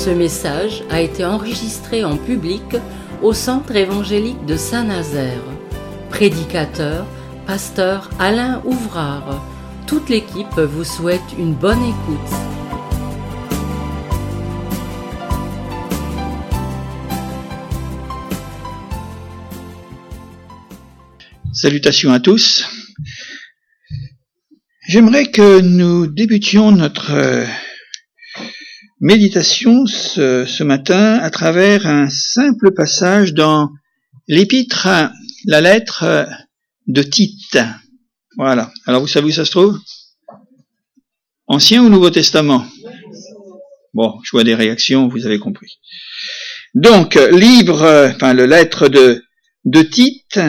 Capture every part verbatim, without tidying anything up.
Ce message a été enregistré en public au Centre évangélique de Saint-Nazaire. Prédicateur, pasteur Alain Ouvrard. Toute l'équipe vous souhaite une bonne écoute. Salutations à tous. J'aimerais que nous débutions notre méditation ce, ce matin à travers un simple passage dans l'épître, la lettre de Tite. Voilà. Alors vous savez où ça se trouve? Ancien ou Nouveau Testament? Bon, je vois des réactions, vous avez compris. Donc, livre, enfin, le lettre de, de Tite,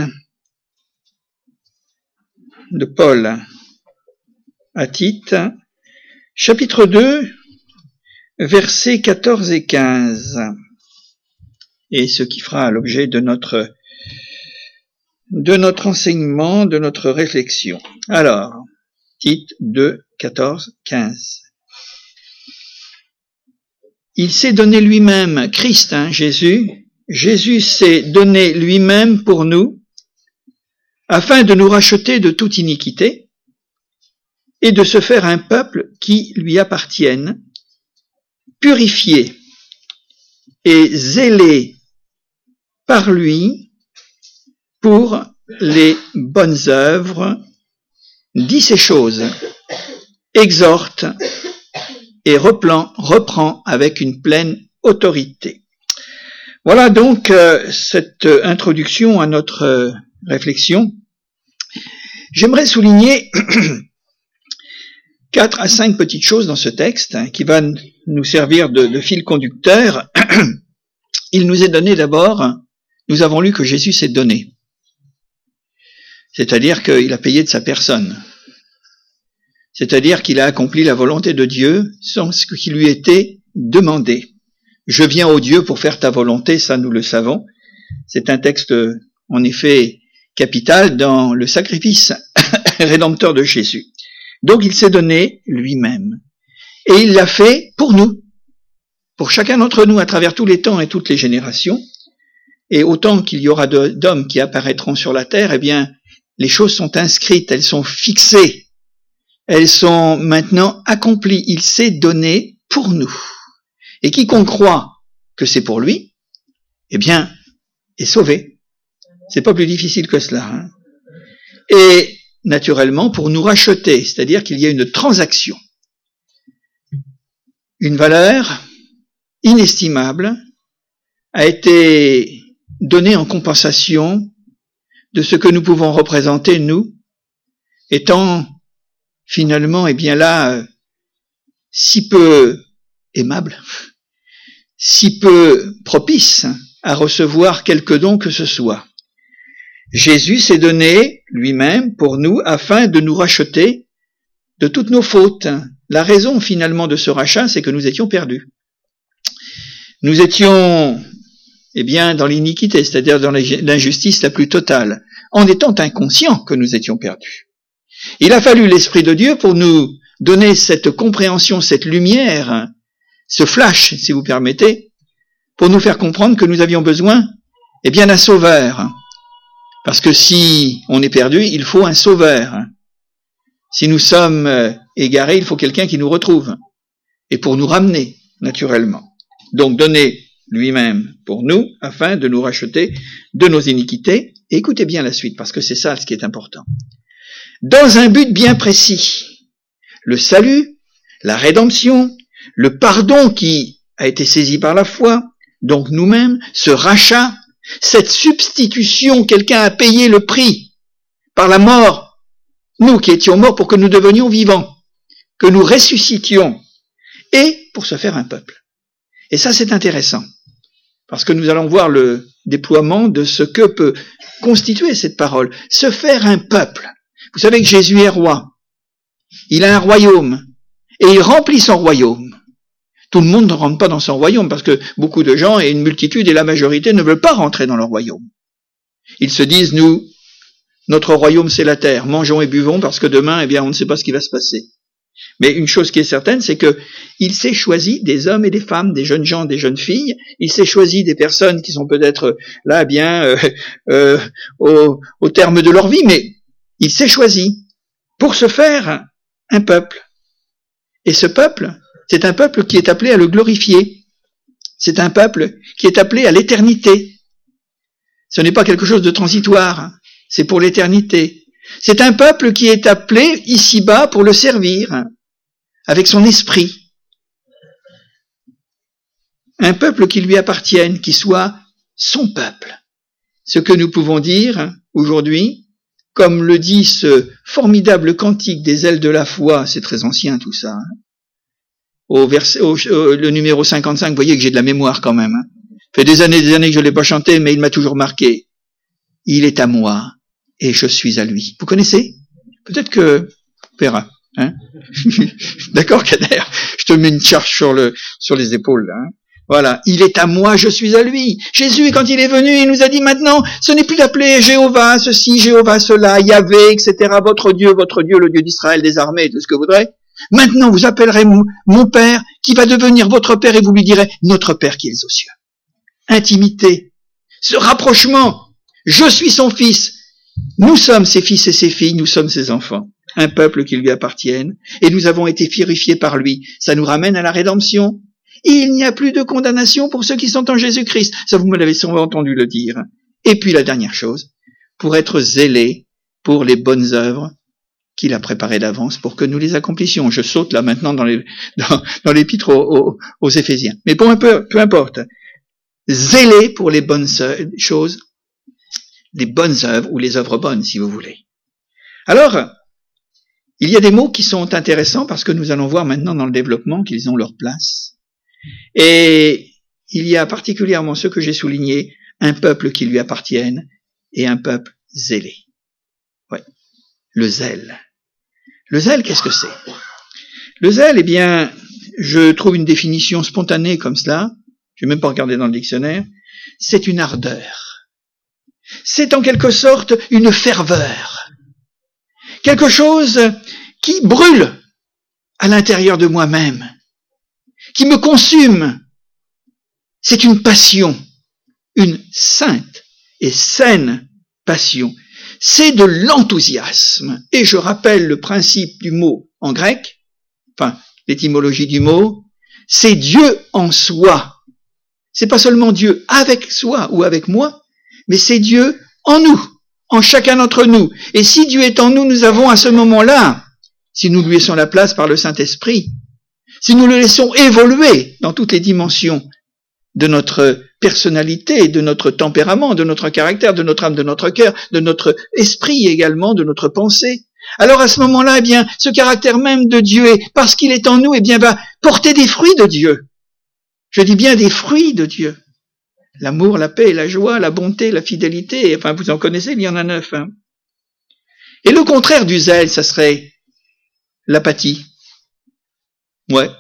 de Paul à Tite, chapitre deux, versets quatorze et quinze, et ce qui fera l'objet de notre, de notre enseignement, de notre réflexion. Alors, Tite deux, quatorze, quinze. Il s'est donné lui-même, Christ, hein, Jésus, Jésus s'est donné lui-même pour nous, afin de nous racheter de toute iniquité, et de se faire un peuple qui lui appartienne, purifié et zélé par lui pour les bonnes œuvres, dit ces choses, exhorte et reprend, reprend avec une pleine autorité. Voilà donc euh, cette introduction à notre euh, réflexion. J'aimerais souligner quatre à cinq petites choses dans ce texte hein, qui va nous servir de, de fil conducteur. Il nous est donné d'abord, nous avons lu que Jésus s'est donné. C'est-à-dire qu'il a payé de sa personne. C'est-à-dire qu'il a accompli la volonté de Dieu sans ce qui lui était demandé. Je viens au Dieu pour faire ta volonté, ça nous le savons. C'est un texte en effet capital dans le sacrifice rédempteur de Jésus. Donc il s'est donné lui-même. Et il l'a fait pour nous, pour chacun d'entre nous à travers tous les temps et toutes les générations. Et autant qu'il y aura d'hommes qui apparaîtront sur la terre, eh bien, les choses sont inscrites, elles sont fixées, elles sont maintenant accomplies. Il s'est donné pour nous. Et quiconque croit que c'est pour lui, eh bien, est sauvé. C'est pas plus difficile que cela. Hein. Et naturellement, pour nous racheter, c'est-à-dire qu'il y a une transaction, une valeur inestimable a été donnée en compensation de ce que nous pouvons représenter, nous, étant finalement, eh bien là, si peu aimable, si peu propice à recevoir quelque don que ce soit. Jésus s'est donné lui-même pour nous afin de nous racheter de toutes nos fautes. La raison finalement de ce rachat, c'est que nous étions perdus. Nous étions, eh bien, dans l'iniquité, c'est-à-dire dans l'injustice la plus totale, en étant inconscients que nous étions perdus. Il a fallu l'Esprit de Dieu pour nous donner cette compréhension, cette lumière, ce flash, si vous permettez, pour nous faire comprendre que nous avions besoin, eh bien, d'un sauveur. Parce que si on est perdu, il faut un sauveur. Si nous sommes égarés, il faut quelqu'un qui nous retrouve. Et pour nous ramener, naturellement. Donc, donner lui-même pour nous, afin de nous racheter de nos iniquités. Et écoutez bien la suite, parce que c'est ça ce qui est important. Dans un but bien précis. Le salut, la rédemption, le pardon qui a été saisi par la foi, donc nous-mêmes, ce rachat, cette substitution, quelqu'un a payé le prix par la mort, nous qui étions morts pour que nous devenions vivants, que nous ressuscitions, et pour se faire un peuple. Et ça c'est intéressant, parce que nous allons voir le déploiement de ce que peut constituer cette parole, se faire un peuple. Vous savez que Jésus est roi, il a un royaume, et il remplit son royaume. Tout le monde ne rentre pas dans son royaume, parce que beaucoup de gens, et une multitude, et la majorité, ne veulent pas rentrer dans leur royaume. Ils se disent, nous, notre royaume c'est la terre, mangeons et buvons, parce que demain, eh bien, on ne sait pas ce qui va se passer. Mais une chose qui est certaine, c'est que il s'est choisi des hommes et des femmes, des jeunes gens, des jeunes filles. Il s'est choisi des personnes qui sont peut-être là, bien, euh, euh, au, au terme de leur vie, mais il s'est choisi pour se faire un peuple. Et ce peuple, c'est un peuple qui est appelé à le glorifier. C'est un peuple qui est appelé à l'éternité. Ce n'est pas quelque chose de transitoire, c'est pour l'éternité. C'est un peuple qui est appelé ici-bas pour le servir, avec son esprit. Un peuple qui lui appartienne, qui soit son peuple. Ce que nous pouvons dire aujourd'hui, comme le dit ce formidable cantique des ailes de la foi, c'est très ancien tout ça, hein. Au verset, au, au, le numéro cinquante-cinq, vous voyez que j'ai de la mémoire quand même. Hein. Ça fait des années et des années que je ne l'ai pas chanté, mais il m'a toujours marqué. Il est à moi et je suis à lui. Vous connaissez? Peut-être que... On verra. Hein. D'accord, Kader? Je te mets une charge sur, le, sur les épaules. Hein. Voilà. Il est à moi, je suis à lui. Jésus, quand il est venu, il nous a dit maintenant, ce n'est plus d'appeler Jéhovah, ceci, Jéhovah, cela, Yahvé, et cetera. Votre Dieu, votre Dieu, le Dieu d'Israël, des armées, tout ce que vous voudrez. Maintenant, vous appellerez mon, mon Père, qui va devenir votre Père, et vous lui direz, notre Père qui est aux cieux. Intimité, ce rapprochement, je suis son fils, nous sommes ses fils et ses filles, nous sommes ses enfants, un peuple qui lui appartienne, et nous avons été purifiés par lui. Ça nous ramène à la rédemption. Il n'y a plus de condamnation pour ceux qui sont en Jésus-Christ. Ça, vous me l'avez sûrement entendu le dire. Et puis la dernière chose, pour être zélé pour les bonnes œuvres qu'il a préparées d'avance pour que nous les accomplissions. Je saute là maintenant dans, les, dans, dans l'épître aux, aux, aux Éphésiens. Mais bon, un peu, peu importe. Zélé pour les bonnes choses, les bonnes œuvres ou les œuvres bonnes, si vous voulez. Alors, il y a des mots qui sont intéressants parce que nous allons voir maintenant dans le développement qu'ils ont leur place. Et il y a particulièrement ceux que j'ai soulignés, un peuple qui lui appartienne et un peuple zélé. Ouais. Le zèle. Le zèle, qu'est-ce que c'est? Le zèle, eh bien, je trouve une définition spontanée comme cela, je n'ai même pas regardé dans le dictionnaire, c'est une ardeur. C'est en quelque sorte une ferveur. Quelque chose qui brûle à l'intérieur de moi-même, qui me consume. C'est une passion, une sainte et saine passion. C'est de l'enthousiasme. Et je rappelle le principe du mot en grec, enfin, l'étymologie du mot, c'est Dieu en soi. C'est pas seulement Dieu avec soi ou avec moi, mais c'est Dieu en nous, en chacun d'entre nous. Et si Dieu est en nous, nous avons à ce moment-là, si nous lui laissons la place par le Saint-Esprit, si nous le laissons évoluer dans toutes les dimensions de notre personnalité, de notre tempérament, de notre caractère, de notre âme, de notre cœur, de notre esprit également, de notre pensée, alors à ce moment-là, eh bien, ce caractère même de Dieu, parce qu'il est en nous, eh bien, va porter des fruits de Dieu. Je dis bien des fruits de Dieu. L'amour, la paix, la joie, la bonté, la fidélité, enfin, vous en connaissez, il y en a neuf. Hein. Et le contraire du zèle, ça serait l'apathie. Ouais.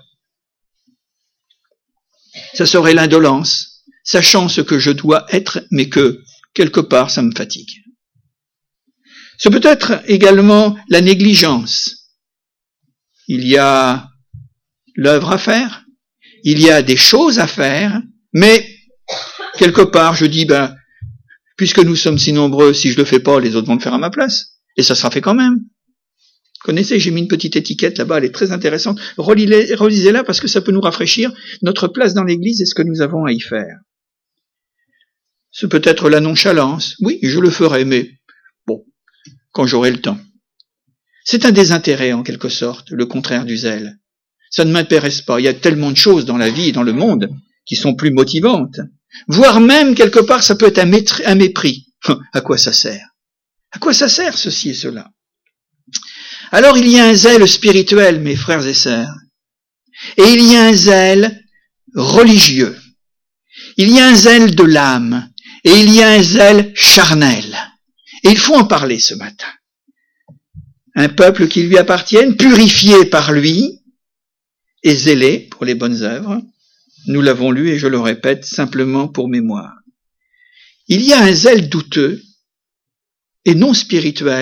Ça serait l'indolence, sachant ce que je dois être, mais que, quelque part, ça me fatigue. Ce peut être également la négligence. Il y a l'œuvre à faire, il y a des choses à faire, mais quelque part, je dis, ben, puisque nous sommes si nombreux, si je le fais pas, les autres vont le faire à ma place. Et ça sera fait quand même. Vous connaissez, j'ai mis une petite étiquette là-bas, elle est très intéressante. Relisez, relisez-la parce que ça peut nous rafraîchir notre place dans l'Église et ce que nous avons à y faire. Ce peut être la nonchalance. Oui, je le ferai, mais bon, quand j'aurai le temps. C'est un désintérêt en quelque sorte, le contraire du zèle. Ça ne m'intéresse pas. Il y a tellement de choses dans la vie et dans le monde qui sont plus motivantes. Voire même, quelque part, ça peut être un, mépris, un mépris. À quoi ça sert? À quoi ça sert ceci et cela? Alors il y a un zèle spirituel, mes frères et sœurs. Et il y a un zèle religieux. Il y a un zèle de l'âme. Et il y a un zèle charnel. Et il faut en parler ce matin. Un peuple qui lui appartienne, purifié par lui, et zélé pour les bonnes œuvres. Nous l'avons lu et je le répète simplement pour mémoire. Il y a un zèle douteux et non spirituel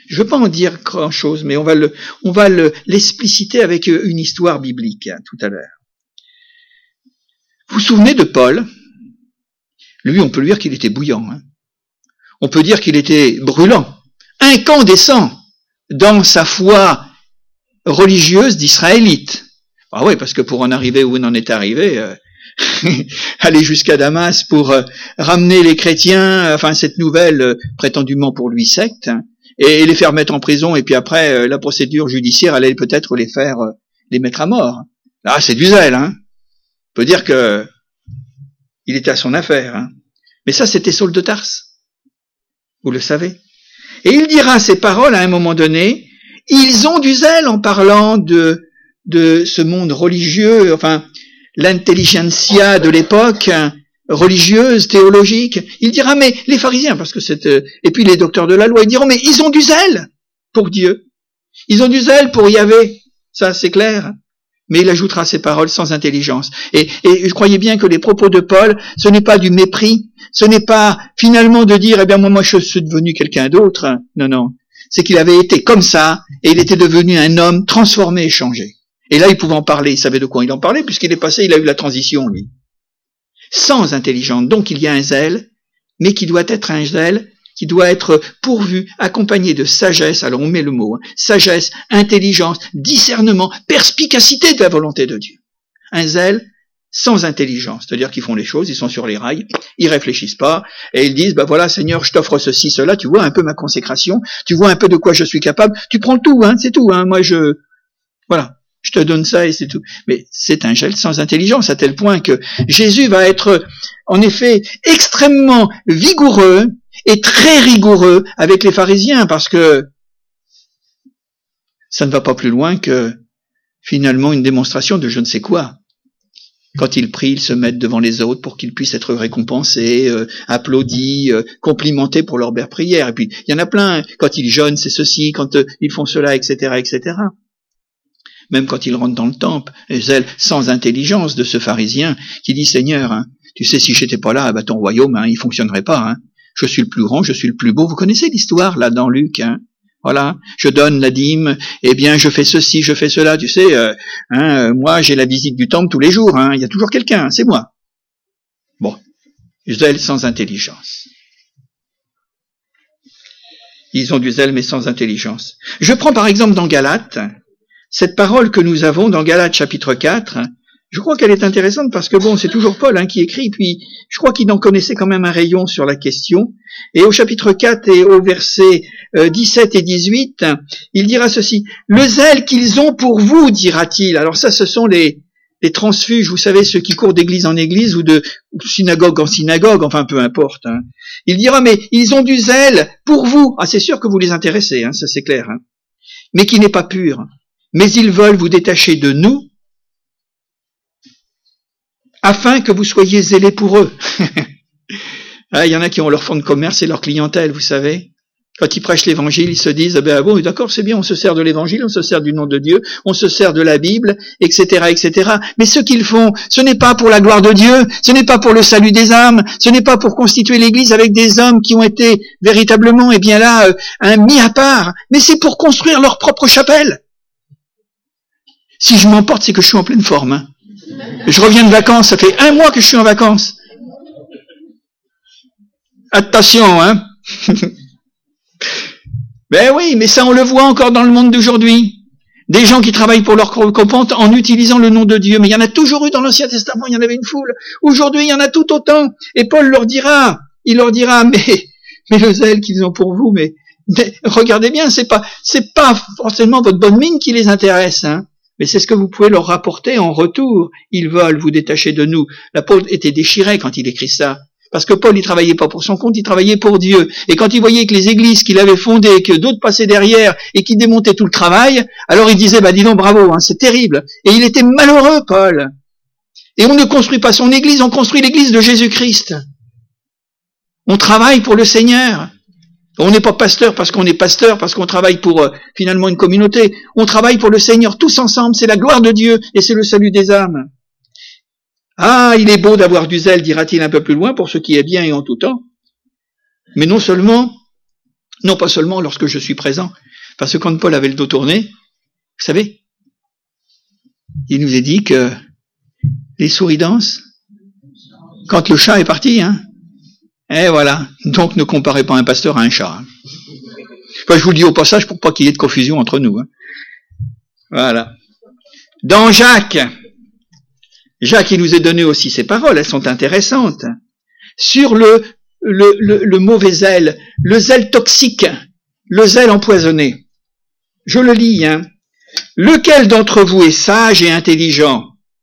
Je ne veux pas en dire grand-chose, mais on va le, on va le, l'expliciter avec une histoire biblique hein, tout à l'heure. Vous vous souvenez de Paul? Lui, on peut lui dire qu'il était bouillant. Hein. On peut dire qu'il était brûlant, incandescent dans sa foi religieuse d'Israélite. Ah oui, parce que pour en arriver où on en est arrivé, euh, aller jusqu'à Damas pour euh, ramener les chrétiens, enfin cette nouvelle euh, prétendument pour lui secte, hein, et, et les faire mettre en prison, et puis après euh, la procédure judiciaire allait peut-être les faire euh, les mettre à mort. Là, c'est du zèle, hein. On peut dire que il était à son affaire, hein. Mais ça, c'était Saul de Tarse. Vous le savez. Et il dira ces paroles à un moment donné. Ils ont du zèle en parlant de de ce monde religieux, enfin l'intelligentsia de l'époque, religieuse, théologique. Il dira, mais les pharisiens, parce que c'est, et puis les docteurs de la loi, ils diront, mais ils ont du zèle pour Dieu. Ils ont du zèle pour Yahvé. Ça, c'est clair. Mais il ajoutera ces paroles sans intelligence. Et, et croyez bien que les propos de Paul, ce n'est pas du mépris, ce n'est pas finalement de dire, eh bien moi, moi je suis devenu quelqu'un d'autre. Non, non. C'est qu'il avait été comme ça, et il était devenu un homme transformé et changé. Et là, il pouvait en parler, il savait de quoi il en parlait, puisqu'il est passé, il a eu la transition, lui. Sans intelligence. Donc il y a un zèle, mais qui doit être un zèle qui doit être pourvu, accompagné de sagesse, alors on met le mot, hein, sagesse, intelligence, discernement, perspicacité de la volonté de Dieu. Un zèle sans intelligence, c'est-à-dire qu'ils font les choses, ils sont sur les rails, ils réfléchissent pas, et ils disent, bah voilà Seigneur, je t'offre ceci, cela, tu vois un peu ma consécration, tu vois un peu de quoi je suis capable, tu prends tout, hein, c'est tout, hein, moi je, voilà, je te donne ça et c'est tout. Mais c'est un zèle sans intelligence, à tel point que Jésus va être, en effet, extrêmement vigoureux, et très rigoureux avec les pharisiens, parce que ça ne va pas plus loin que finalement une démonstration de je ne sais quoi. Quand ils prient, ils se mettent devant les autres pour qu'ils puissent être récompensés, euh, applaudis, euh, complimentés pour leur belle prière. Et puis il y en a plein, quand ils jeûnent, c'est ceci, quand euh, ils font cela, et cetera, et cetera. Même quand ils rentrent dans le temple, zèle sans intelligence de ce pharisien qui dit Seigneur, hein, tu sais si j'étais pas là, bah, ton royaume, hein, il fonctionnerait pas, hein. Je suis le plus grand, je suis le plus beau. Vous connaissez l'histoire, là, dans Luc, hein. Voilà. Je donne la dîme, eh bien, je fais ceci, je fais cela. Tu sais, euh, hein, moi, j'ai la visite du temple tous les jours, hein. Il y a toujours quelqu'un, hein, c'est moi. Bon. Zèle sans intelligence. Ils ont du zèle, mais sans intelligence. Je prends, par exemple, dans Galates, cette parole que nous avons dans Galates, chapitre quatre, je crois qu'elle est intéressante parce que bon, c'est toujours Paul hein, qui écrit, puis je crois qu'il en connaissait quand même un rayon sur la question. Et au chapitre quatre et au verset euh, dix-sept et dix-huit, il dira ceci. Le zèle qu'ils ont pour vous, dira-t-il. Alors ça, ce sont les, les transfuges, vous savez, ceux qui courent d'église en église ou de synagogue en synagogue, enfin peu importe. Hein. Il dira, mais ils ont du zèle pour vous. Ah, c'est sûr que vous les intéressez, hein, ça c'est clair. Hein. Mais qui n'est pas pur. Mais ils veulent vous détacher de nous, afin que vous soyez zélés pour eux. Ah, il y en a qui ont leur fonds de commerce et leur clientèle, vous savez. Quand ils prêchent l'évangile, ils se disent, ah ben bon, d'accord, c'est bien, on se sert de l'évangile, on se sert du nom de Dieu, on se sert de la Bible, et cetera, et cetera. Mais ce qu'ils font, ce n'est pas pour la gloire de Dieu, ce n'est pas pour le salut des âmes, ce n'est pas pour constituer l'Église avec des hommes qui ont été véritablement, eh bien là, euh, un mis à part, mais c'est pour construire leur propre chapelle. Si je m'emporte, c'est que je suis en pleine forme, hein. Je reviens de vacances, ça fait un mois que je suis en vacances. Attention, hein. Ben oui, mais ça on le voit encore dans le monde d'aujourd'hui. Des gens qui travaillent pour leur compte en utilisant le nom de Dieu. Mais il y en a toujours eu dans l'Ancien Testament, il y en avait une foule. Aujourd'hui, il y en a tout autant. Et Paul leur dira, il leur dira, mais, mais le zèle qu'ils ont pour vous, mais, mais regardez bien, c'est pas, c'est pas forcément votre bonne mine qui les intéresse, hein. Mais c'est ce que vous pouvez leur rapporter en retour. Ils veulent vous détacher de nous. L'apôtre était déchiré quand il écrit ça. Parce que Paul, il travaillait pas pour son compte, il travaillait pour Dieu. Et quand il voyait que les églises qu'il avait fondées, que d'autres passaient derrière et qui démontaient tout le travail, alors il disait, bah dis donc bravo, hein, c'est terrible. Et il était malheureux, Paul. Et on ne construit pas son église, on construit l'église de Jésus-Christ. On travaille pour le Seigneur. On n'est pas pasteur parce qu'on est pasteur, parce qu'on travaille pour euh, finalement une communauté. On travaille pour le Seigneur tous ensemble. C'est la gloire de Dieu et c'est le salut des âmes. Ah, il est beau d'avoir du zèle, dira-t-il un peu plus loin, pour ce qui est bien et en tout temps. Mais non seulement Non pas seulement lorsque je suis présent, parce que quand Paul avait le dos tourné, vous savez, il nous a dit que les souris dansent quand le chat est parti, hein. Et voilà. Donc ne comparez pas un pasteur à un chat. Hein. Enfin, je vous le dis au passage pour pas qu'il y ait de confusion entre nous. Hein. Voilà. Dans Jacques, Jacques, il nous a donné aussi ces paroles, elles sont intéressantes. Sur le, le, le, le mauvais zèle, le zèle toxique, le zèle empoisonné. Je le lis, hein. Lequel d'entre vous est sage et intelligent?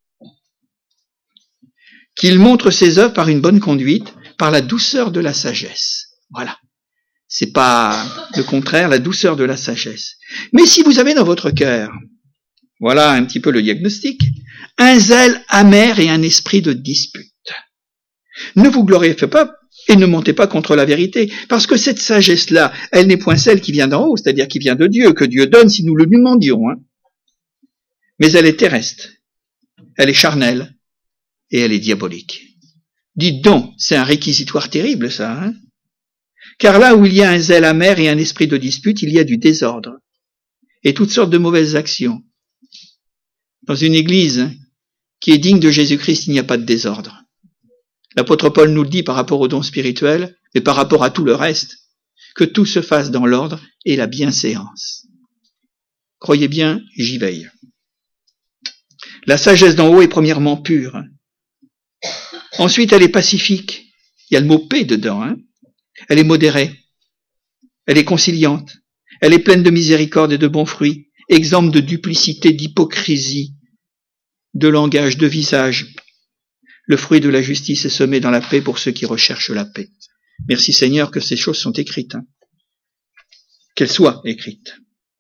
Qu'il montre ses œuvres par une bonne conduite, par la douceur de la sagesse. Voilà. C'est pas le contraire, la douceur de la sagesse. Mais si vous avez dans votre cœur, voilà un petit peu le diagnostic, un zèle amer et un esprit de dispute. Ne vous glorifiez pas et ne montez pas contre la vérité, parce que cette sagesse-là, elle n'est point celle qui vient d'en haut, c'est-à-dire qui vient de Dieu, que Dieu donne si nous le lui demandions. Hein. Mais elle est terrestre, elle est charnelle et elle est diabolique. Dites donc, c'est un réquisitoire terrible ça. Hein. Car là où il y a un zèle amer et un esprit de dispute, il y a du désordre et toutes sortes de mauvaises actions. Dans une église qui est digne de Jésus-Christ, il n'y a pas de désordre. L'apôtre Paul nous le dit par rapport aux dons spirituels, mais par rapport à tout le reste, que tout se fasse dans l'ordre et la bienséance. Croyez bien, j'y veille. La sagesse d'en haut est premièrement pure. Ensuite, elle est pacifique. Il y a le mot paix dedans. Hein. Elle est modérée. Elle est conciliante. Elle est pleine de miséricorde et de bons fruits, exempte de duplicité, d'hypocrisie, de langage, de visage. Le fruit de la justice est semé dans la paix pour ceux qui recherchent la paix. Merci Seigneur que ces choses sont écrites. Hein. Qu'elles soient écrites.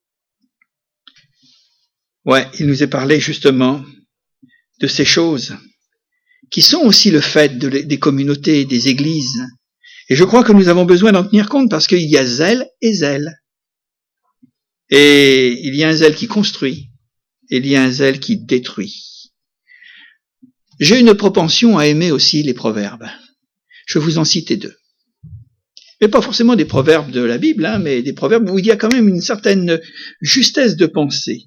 Ouais, il nous est parlé justement de ces choses qui sont aussi le fait de, des communautés, des églises. Et je crois que nous avons besoin d'en tenir compte parce qu'il y a zèle et zèle. Et il y a un zèle qui construit et il y a un zèle qui détruit. J'ai une propension à aimer aussi les proverbes. Je vais vous en citer deux. Mais pas forcément des proverbes de la Bible, hein, mais des proverbes où il y a quand même une certaine justesse de pensée.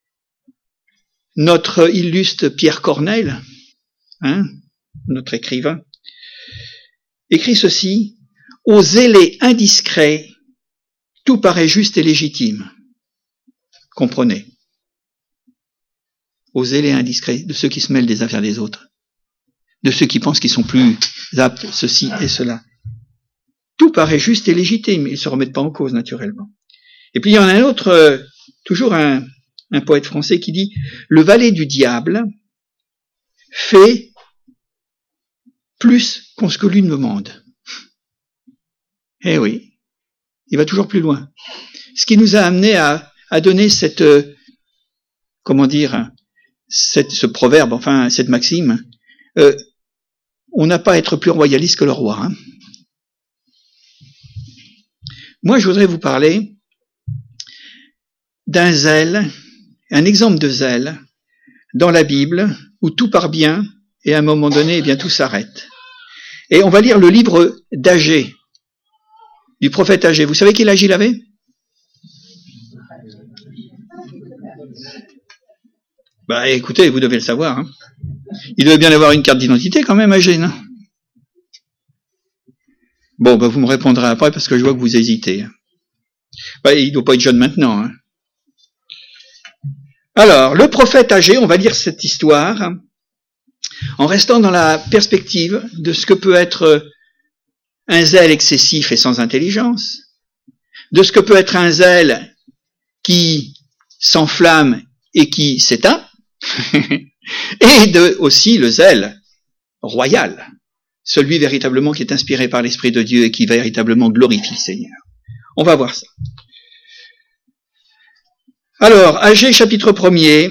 Notre illustre Pierre Corneille, hein, notre écrivain, écrit ceci: « Aux zélés indiscrets, tout paraît juste et légitime. » Comprenez. Aux zélés indiscrets, de ceux qui se mêlent des affaires des autres, de ceux qui pensent qu'ils sont plus aptes, ceci et cela. Tout paraît juste et légitime, ils ne se remettent pas en cause naturellement. Et puis il y en a un autre, euh, toujours un, un poète français qui dit « Le valet du diable fait plus qu'on ce que lui ne demande. » Eh oui, il va toujours plus loin. Ce qui nous a amené à, à donner cette, euh, comment dire, cette, ce proverbe, enfin cette maxime, euh, on n'a pas à être plus royaliste que le roi. Hein. Moi, je voudrais vous parler d'un zèle, un exemple de zèle dans la Bible où tout part bien et à un moment donné, eh bien tout s'arrête. Et on va lire le livre d'Agée, du prophète Agée. Vous savez quel âge il avait ? Bah écoutez, vous devez le savoir. Hein. Il devait bien avoir une carte d'identité quand même, Agée, non ? Bon, bah vous me répondrez après parce que je vois que vous hésitez. Bah, il ne doit pas être jeune maintenant. Hein. Alors, le prophète Agée, on va lire cette histoire en restant dans la perspective de ce que peut être un zèle excessif et sans intelligence, de ce que peut être un zèle qui s'enflamme et qui s'éteint, et de aussi le zèle royal, celui véritablement qui est inspiré par l'Esprit de Dieu et qui véritablement glorifie le Seigneur. On va voir ça. Alors, Agée chapitre premier,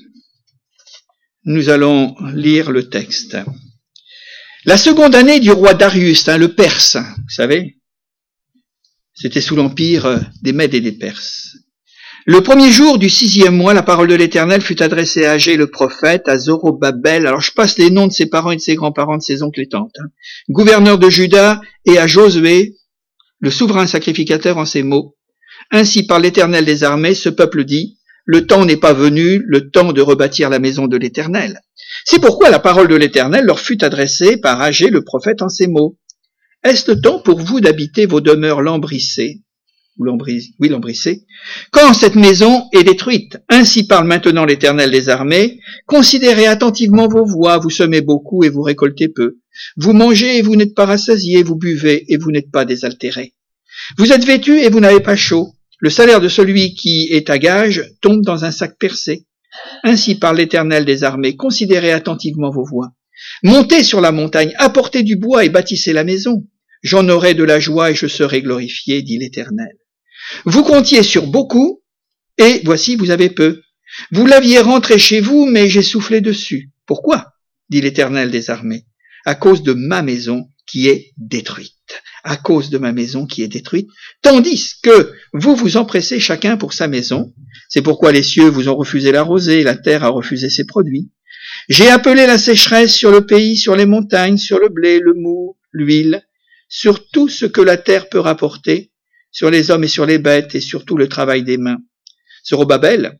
nous allons lire le texte. La seconde année du roi Darius, hein, le Perse, vous savez, c'était sous l'empire des Mèdes et des Perses. Le premier jour du sixième mois, la parole de l'Éternel fut adressée à Agée le prophète, à Zorobabel, alors je passe les noms de ses parents et de ses grands-parents, de ses oncles et tantes, hein, gouverneur de Juda, et à Josué, le souverain sacrificateur en ces mots. Ainsi par l'Éternel des armées, ce peuple dit, le temps n'est pas venu, le temps de rebâtir la maison de l'Éternel. C'est pourquoi la parole de l'Éternel leur fut adressée par Agé le prophète en ces mots. Est-ce le temps pour vous d'habiter vos demeures lambrissées, ou lambris, oui, lambrissées, quand cette maison est détruite? Ainsi parle maintenant l'Éternel des armées. Considérez attentivement vos voies, vous semez beaucoup et vous récoltez peu. Vous mangez et vous n'êtes pas rassasiés, vous buvez et vous n'êtes pas désaltérés. Vous êtes vêtus et vous n'avez pas chaud. Le salaire de celui qui est à gage tombe dans un sac percé. Ainsi parle l'Éternel des armées. Considérez attentivement vos voies. Montez sur la montagne, apportez du bois et bâtissez la maison. J'en aurai de la joie et je serai glorifié, dit l'Éternel. Vous comptiez sur beaucoup, et voici, vous avez peu. Vous l'aviez rentré chez vous, mais j'ai soufflé dessus. Pourquoi? Dit l'Éternel des armées. À cause de ma maison qui est détruite. À cause de ma maison qui est détruite. Tandis que vous vous empressez chacun pour sa maison. C'est pourquoi les cieux vous ont refusé la rosée, la terre a refusé ses produits. J'ai appelé la sécheresse sur le pays, sur les montagnes, sur le blé, le mou, l'huile, sur tout ce que la terre peut rapporter, sur les hommes et sur les bêtes, et sur tout le travail des mains. Zorobabel,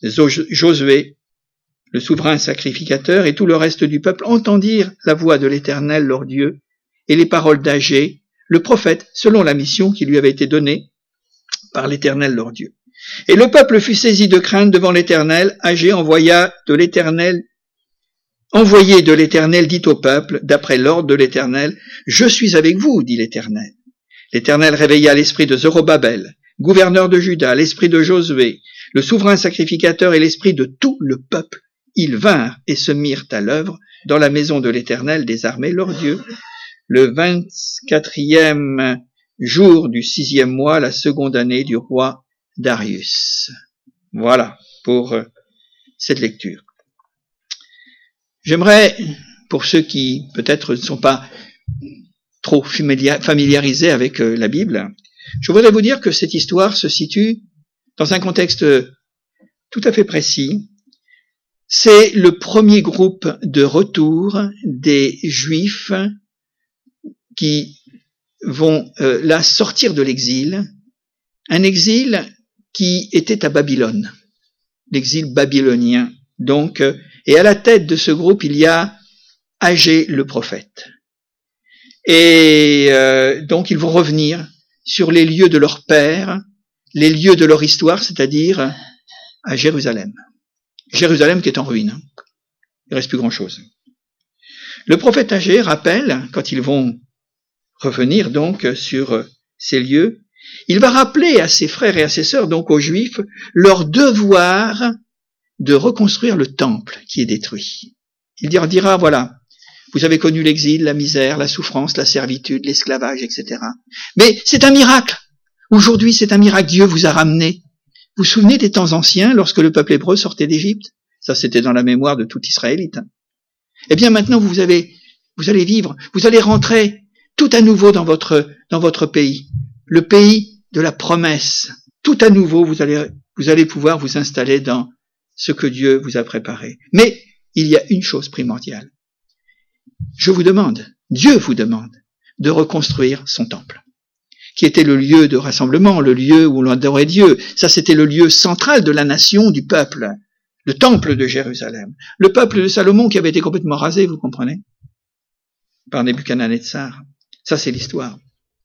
Josué, le souverain sacrificateur, et tout le reste du peuple entendirent la voix de l'Éternel, leur Dieu, et les paroles d'Agé, le prophète, selon la mission qui lui avait été donnée par l'Éternel, leur Dieu. Et le peuple fut saisi de crainte devant l'Éternel. Agé envoya de l'Éternel, envoyé de l'Éternel dit au peuple, d'après l'ordre de l'Éternel, « Je suis avec vous, dit l'Éternel. » L'Éternel réveilla l'esprit de Zorobabel, gouverneur de Juda, l'esprit de Josué, le souverain sacrificateur et l'esprit de tout le peuple. Ils vinrent et se mirent à l'œuvre dans la maison de l'Éternel des armées, leur Dieu, le vingt-quatrième jour du sixième mois, la seconde année du roi Darius. Voilà pour cette lecture. J'aimerais, pour ceux qui peut-être ne sont pas trop familiarisés avec la Bible, je voudrais vous dire que cette histoire se situe dans un contexte tout à fait précis. C'est le premier groupe de retour des Juifs qui vont euh, là sortir de l'exil, un exil qui était à Babylone, l'exil babylonien. Donc, euh, et à la tête de ce groupe, il y a Agé le prophète. Et euh, donc, ils vont revenir sur les lieux de leur père, les lieux de leur histoire, c'est-à-dire à Jérusalem. Jérusalem qui est en ruine. Il ne reste plus grand-chose. Le prophète Agé rappelle, quand ils vont revenir donc sur ces lieux, il va rappeler à ses frères et à ses sœurs, donc aux Juifs, leur devoir de reconstruire le temple qui est détruit. Il leur dira, voilà, vous avez connu l'exil, la misère, la souffrance, la servitude, l'esclavage, et cetera. Mais c'est un miracle. Aujourd'hui, c'est un miracle. Dieu vous a ramené. Vous vous souvenez des temps anciens, lorsque le peuple hébreu sortait d'Égypte? Ça, c'était dans la mémoire de tout Israélite. Eh bien, maintenant, vous avez, vous allez vivre, vous allez rentrer tout à nouveau dans votre, dans votre pays. Le pays de la promesse. Tout à nouveau, vous allez, vous allez pouvoir vous installer dans ce que Dieu vous a préparé. Mais, il y a une chose primordiale. Je vous demande, Dieu vous demande, de reconstruire son temple, qui était le lieu de rassemblement, le lieu où l'on adorait Dieu. Ça, c'était le lieu central de la nation, du peuple, le temple de Jérusalem. Le peuple de Salomon qui avait été complètement rasé, vous comprenez, par Nebuchadnezzar. Ça, c'est l'histoire.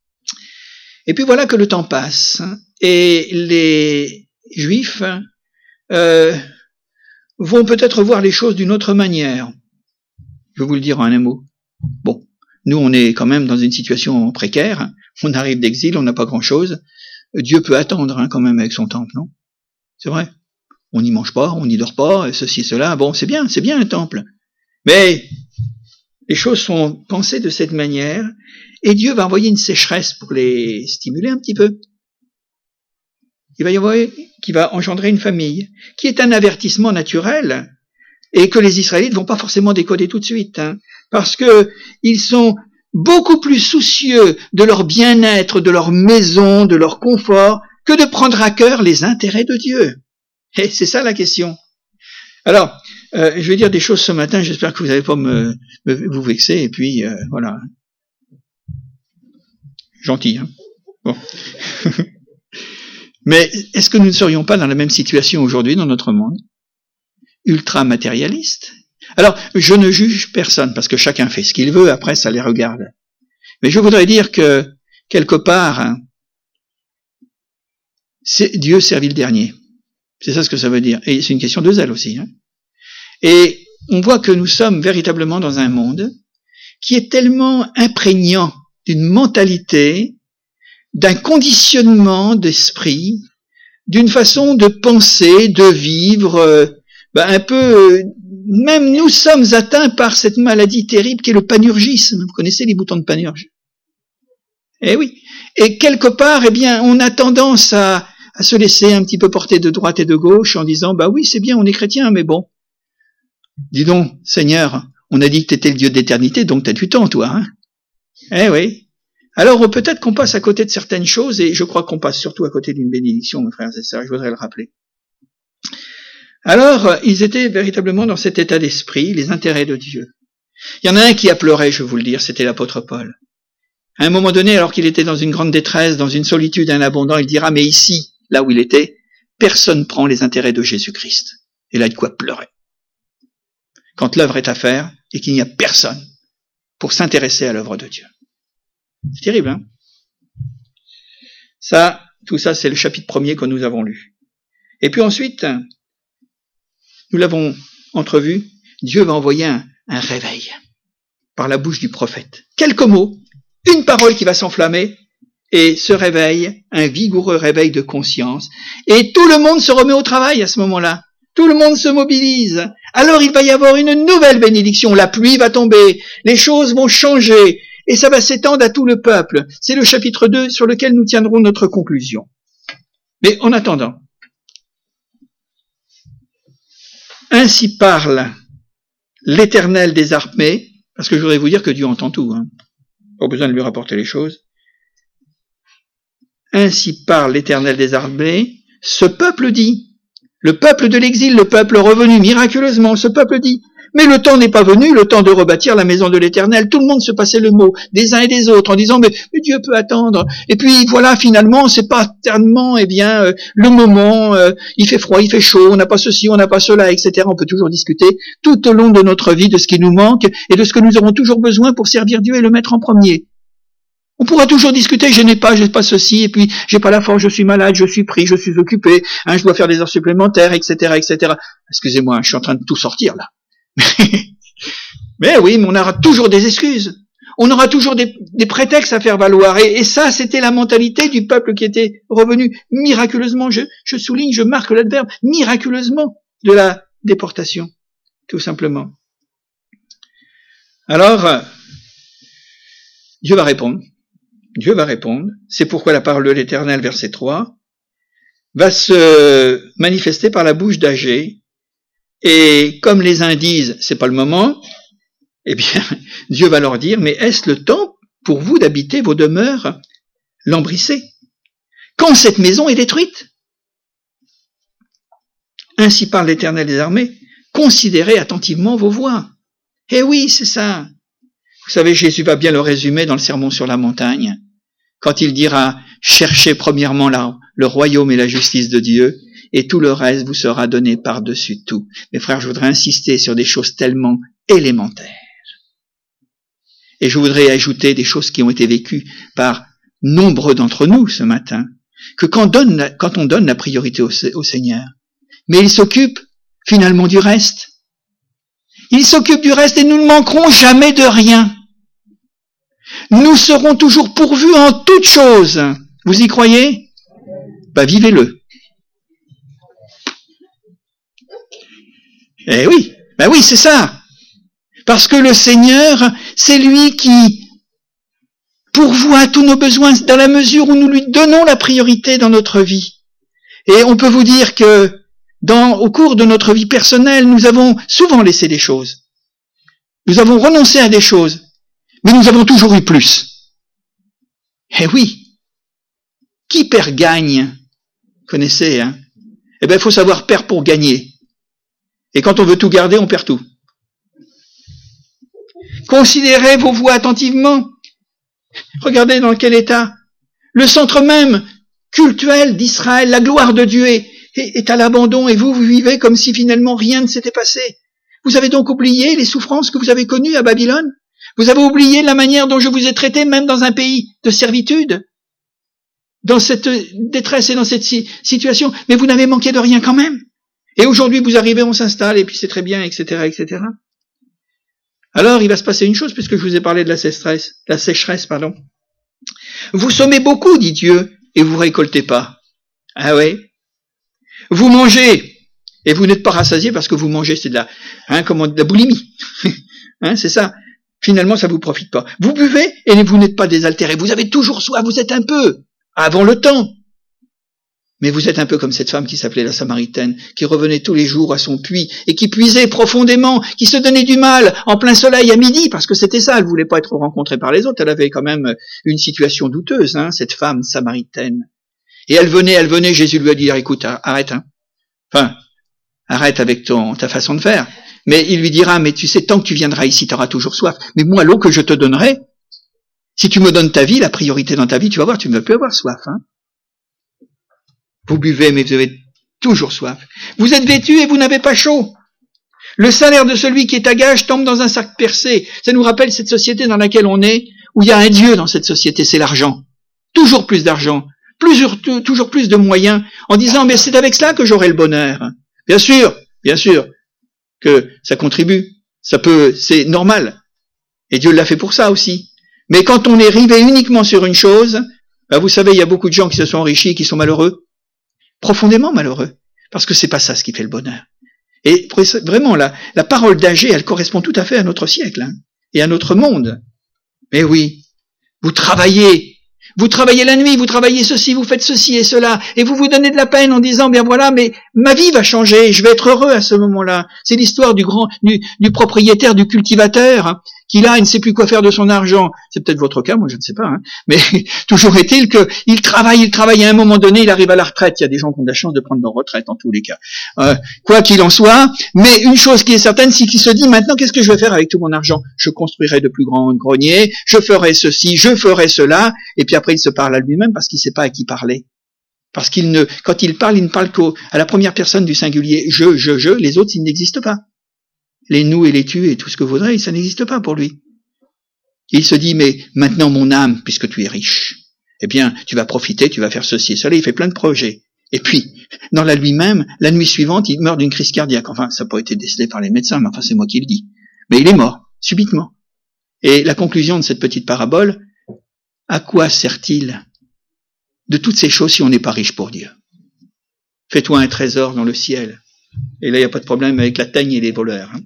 Et puis voilà que le temps passe, et les Juifs euh, vont peut-être voir les choses d'une autre manière. Je vais vous le dire en un mot. Bon, nous, on est quand même dans une situation précaire. On arrive d'exil, on n'a pas grand-chose. Dieu peut attendre hein, quand même avec son temple, non? C'est vrai. On n'y mange pas, on n'y dort pas, ceci et cela. Bon, c'est bien, c'est bien un temple. Mais les choses sont pensées de cette manière, et Dieu va envoyer une sécheresse pour les stimuler un petit peu. Il va y avoir, qui va engendrer une famille, qui est un avertissement naturel, et que les Israélites vont pas forcément décoder tout de suite, hein, parce que ils sont beaucoup plus soucieux de leur bien-être, de leur maison, de leur confort, que de prendre à cœur les intérêts de Dieu. Et c'est ça la question. Alors, euh, je vais dire des choses ce matin, j'espère que vous n'allez pas me, me vous vexer, et puis euh, voilà. Gentil, hein. Bon. Mais est-ce que nous ne serions pas dans la même situation aujourd'hui dans notre monde? Ultra matérialiste. Alors, je ne juge personne, parce que chacun fait ce qu'il veut, après ça les regarde. Mais je voudrais dire que, quelque part, hein, c'est Dieu servit le dernier. C'est ça ce que ça veut dire. Et c'est une question de zèle aussi. Hein. Et on voit que nous sommes véritablement dans un monde qui est tellement imprégnant d'une mentalité, d'un conditionnement d'esprit, d'une façon de penser, de vivre, euh, ben un peu... Euh, même nous sommes atteints par cette maladie terrible qui est le panurgisme. Vous connaissez les boutons de panurge? Eh oui. Et quelque part, eh bien, on a tendance à, à se laisser un petit peu porter de droite et de gauche en disant, bah oui, c'est bien, on est chrétien, mais bon. Dis donc, Seigneur, on a dit que tu étais le Dieu d'éternité, donc t'as du temps, toi, hein? Eh oui. Alors, peut-être qu'on passe à côté de certaines choses, et je crois qu'on passe surtout à côté d'une bénédiction, mes frères et sœurs, je voudrais le rappeler. Alors, ils étaient véritablement dans cet état d'esprit, les intérêts de Dieu. Il y en a un qui a pleuré, je vais vous le dire, c'était l'apôtre Paul. À un moment donné, alors qu'il était dans une grande détresse, dans une solitude, un abondant, il dira, mais ici, là où il était, personne ne prend les intérêts de Jésus-Christ. Et là, il y a de quoi pleurer. Quand l'œuvre est à faire, et qu'il n'y a personne pour s'intéresser à l'œuvre de Dieu. C'est terrible, hein? Ça, tout ça, c'est le chapitre premier que nous avons lu. Et puis ensuite, nous l'avons entrevu, Dieu va envoyer un, un réveil par la bouche du prophète. Quelques mots, une parole qui va s'enflammer, et ce réveil, un vigoureux réveil de conscience. Et tout le monde se remet au travail à ce moment-là. Tout le monde se mobilise. Alors il va y avoir une nouvelle bénédiction. La pluie va tomber, les choses vont changer, et ça va s'étendre à tout le peuple. C'est le chapitre deux sur lequel nous tiendrons notre conclusion. Mais en attendant, ainsi parle l'Éternel des armées, parce que je voudrais vous dire que Dieu entend tout, hein. Pas besoin de lui rapporter les choses. Ainsi parle l'Éternel des armées, ce peuple dit, le peuple de l'exil, le peuple revenu miraculeusement, ce peuple dit, mais le temps n'est pas venu, le temps de rebâtir la maison de l'Éternel. Tout le monde se passait le mot, des uns et des autres, en disant, mais, mais Dieu peut attendre. Et puis voilà, finalement, c'est pas tellement, eh bien, euh, le moment, euh, il fait froid, il fait chaud, on n'a pas ceci, on n'a pas cela, et cetera. On peut toujours discuter tout au long de notre vie de ce qui nous manque et de ce que nous aurons toujours besoin pour servir Dieu et le mettre en premier. On pourra toujours discuter, je n'ai pas, je n'ai pas ceci, et puis j'ai pas la force, je suis malade, je suis pris, je suis occupé, hein, je dois faire des heures supplémentaires, et cetera, et cetera. Excusez-moi, je suis en train de tout sortir là. Mais oui, mais on aura toujours des excuses. On aura toujours des, des prétextes à faire valoir. Et, et ça, c'était la mentalité du peuple qui était revenu miraculeusement, je, je souligne, je marque l'adverbe, miraculeusement de la déportation, tout simplement. Alors, Dieu va répondre. Dieu va répondre. C'est pourquoi la parole de l'Éternel, verset trois, va se manifester par la bouche d'Agé. Et comme les uns disent, c'est pas le moment, eh bien, Dieu va leur dire, mais est-ce le temps pour vous d'habiter vos demeures lambrissées, quand cette maison est détruite? Ainsi parle l'Éternel des armées, considérez attentivement vos voies. Eh oui, c'est ça. Vous savez, Jésus va bien le résumer dans le Sermon sur la montagne, quand il dira, cherchez premièrement là, le royaume et la justice de Dieu, et tout le reste vous sera donné par-dessus tout. Mes frères, je voudrais insister sur des choses tellement élémentaires. Et je voudrais ajouter des choses qui ont été vécues par nombreux d'entre nous ce matin, que quand, donne, quand on donne la priorité au, au Seigneur, mais il s'occupe finalement du reste. Il s'occupe du reste et nous ne manquerons jamais de rien. Nous serons toujours pourvus en toutes choses. Vous y croyez? Bah, vivez-le. Eh oui, ben oui, c'est ça. Parce que le Seigneur, c'est lui qui pourvoit tous nos besoins dans la mesure où nous lui donnons la priorité dans notre vie. Et on peut vous dire que dans, au cours de notre vie personnelle, nous avons souvent laissé des choses. Nous avons renoncé à des choses, mais nous avons toujours eu plus. Eh oui. Qui perd gagne? Vous connaissez, hein? Eh bien, il faut savoir perdre pour gagner. Et quand on veut tout garder, on perd tout. Considérez vos voies attentivement. Regardez dans quel état Le centre même cultuel d'Israël, la gloire de Dieu est, est, est à l'abandon et vous, vous vivez comme si finalement rien ne s'était passé. Vous avez donc oublié les souffrances que vous avez connues à Babylone? Vous avez oublié la manière dont je vous ai traité même dans un pays de servitude? Dans cette détresse et dans cette situation, mais vous n'avez manqué de rien quand même. Et aujourd'hui, vous arrivez, on s'installe, et puis c'est très bien, et cetera, et cetera. Alors, il va se passer une chose, puisque je vous ai parlé de la sécheresse, la sécheresse, pardon. Vous semez beaucoup, dit Dieu, et vous récoltez pas. Ah ouais. Vous mangez, et vous n'êtes pas rassasié parce que vous mangez, c'est de la, hein, comment, de la boulimie. hein, c'est ça. Finalement, ça vous profite pas. Vous buvez, et vous n'êtes pas désaltéré. Vous avez toujours soif, vous êtes un peu avant le temps. Mais vous êtes un peu comme cette femme qui s'appelait la Samaritaine, qui revenait tous les jours à son puits, et qui puisait profondément, qui se donnait du mal en plein soleil à midi, parce que c'était ça, elle voulait pas être rencontrée par les autres, elle avait quand même une situation douteuse, hein, cette femme Samaritaine. Et elle venait, elle venait, Jésus lui a dit, écoute, arrête, hein. Enfin, arrête avec ton, ta façon de faire. Mais il lui dira, mais tu sais, tant que tu viendras ici, tu auras toujours soif. Mais moi, l'eau que je te donnerai, si tu me donnes ta vie, la priorité dans ta vie, tu vas voir, tu ne vas plus avoir soif, hein. Vous buvez, mais vous avez toujours soif. Vous êtes vêtus et vous n'avez pas chaud. Le salaire de celui qui est à gage tombe dans un sac percé. Ça nous rappelle cette société dans laquelle on est, où il y a un Dieu dans cette société, c'est l'argent. Toujours plus d'argent, plus, toujours plus de moyens, en disant, mais c'est avec cela que j'aurai le bonheur. Bien sûr, bien sûr que ça contribue. Ça peut, c'est normal. Et Dieu l'a fait pour ça aussi. Mais quand on est rivé uniquement sur une chose, ben vous savez, il y a beaucoup de gens qui se sont enrichis et qui sont malheureux. Profondément malheureux, parce que c'est pas ça ce qui fait le bonheur. Et vraiment, la, la parole d'Agé, elle correspond tout à fait à notre siècle, hein, et à notre monde. Mais oui, vous travaillez, vous travaillez la nuit, vous travaillez ceci, vous faites ceci et cela, et vous vous donnez de la peine en disant, bien voilà, mais ma vie va changer, je vais être heureux à ce moment-là. C'est l'histoire du grand, du, du propriétaire, du cultivateur, hein, qui là, il ne sait plus quoi faire de son argent. C'est peut-être votre cas, moi je ne sais pas, hein. Mais toujours est-il qu'il travaille, il travaille, à un moment donné, il arrive à la retraite. Il y a des gens qui ont de la chance de prendre leur retraite en tous les cas. Euh, quoi qu'il en soit, mais une chose qui est certaine, c'est qu'il se dit maintenant, qu'est-ce que je vais faire avec tout mon argent? Je construirai de plus grands greniers, je ferai ceci, je ferai cela, et puis après il se parle à lui-même parce qu'il ne sait pas à qui parler. Parce qu'il ne, quand il parle, il ne parle qu'à la première personne du singulier. Je, je, je, les autres, ils n'existent pas. Les nous et les tu et tout ce que vous voudrez, ça n'existe pas pour lui. Il se dit, mais maintenant mon âme, puisque tu es riche, eh bien, tu vas profiter, tu vas faire ceci et cela, il fait plein de projets. Et puis, dans la lui-même, la nuit suivante, il meurt d'une crise cardiaque. Enfin, ça n'a pas été décelé par les médecins, mais enfin, c'est moi qui le dis. Mais il est mort, subitement. Et la conclusion de cette petite parabole, à quoi sert-il de toutes ces choses si on n'est pas riche pour Dieu? Fais-toi un trésor dans le ciel. Et là, il n'y a pas de problème avec la teigne et les voleurs. Hein.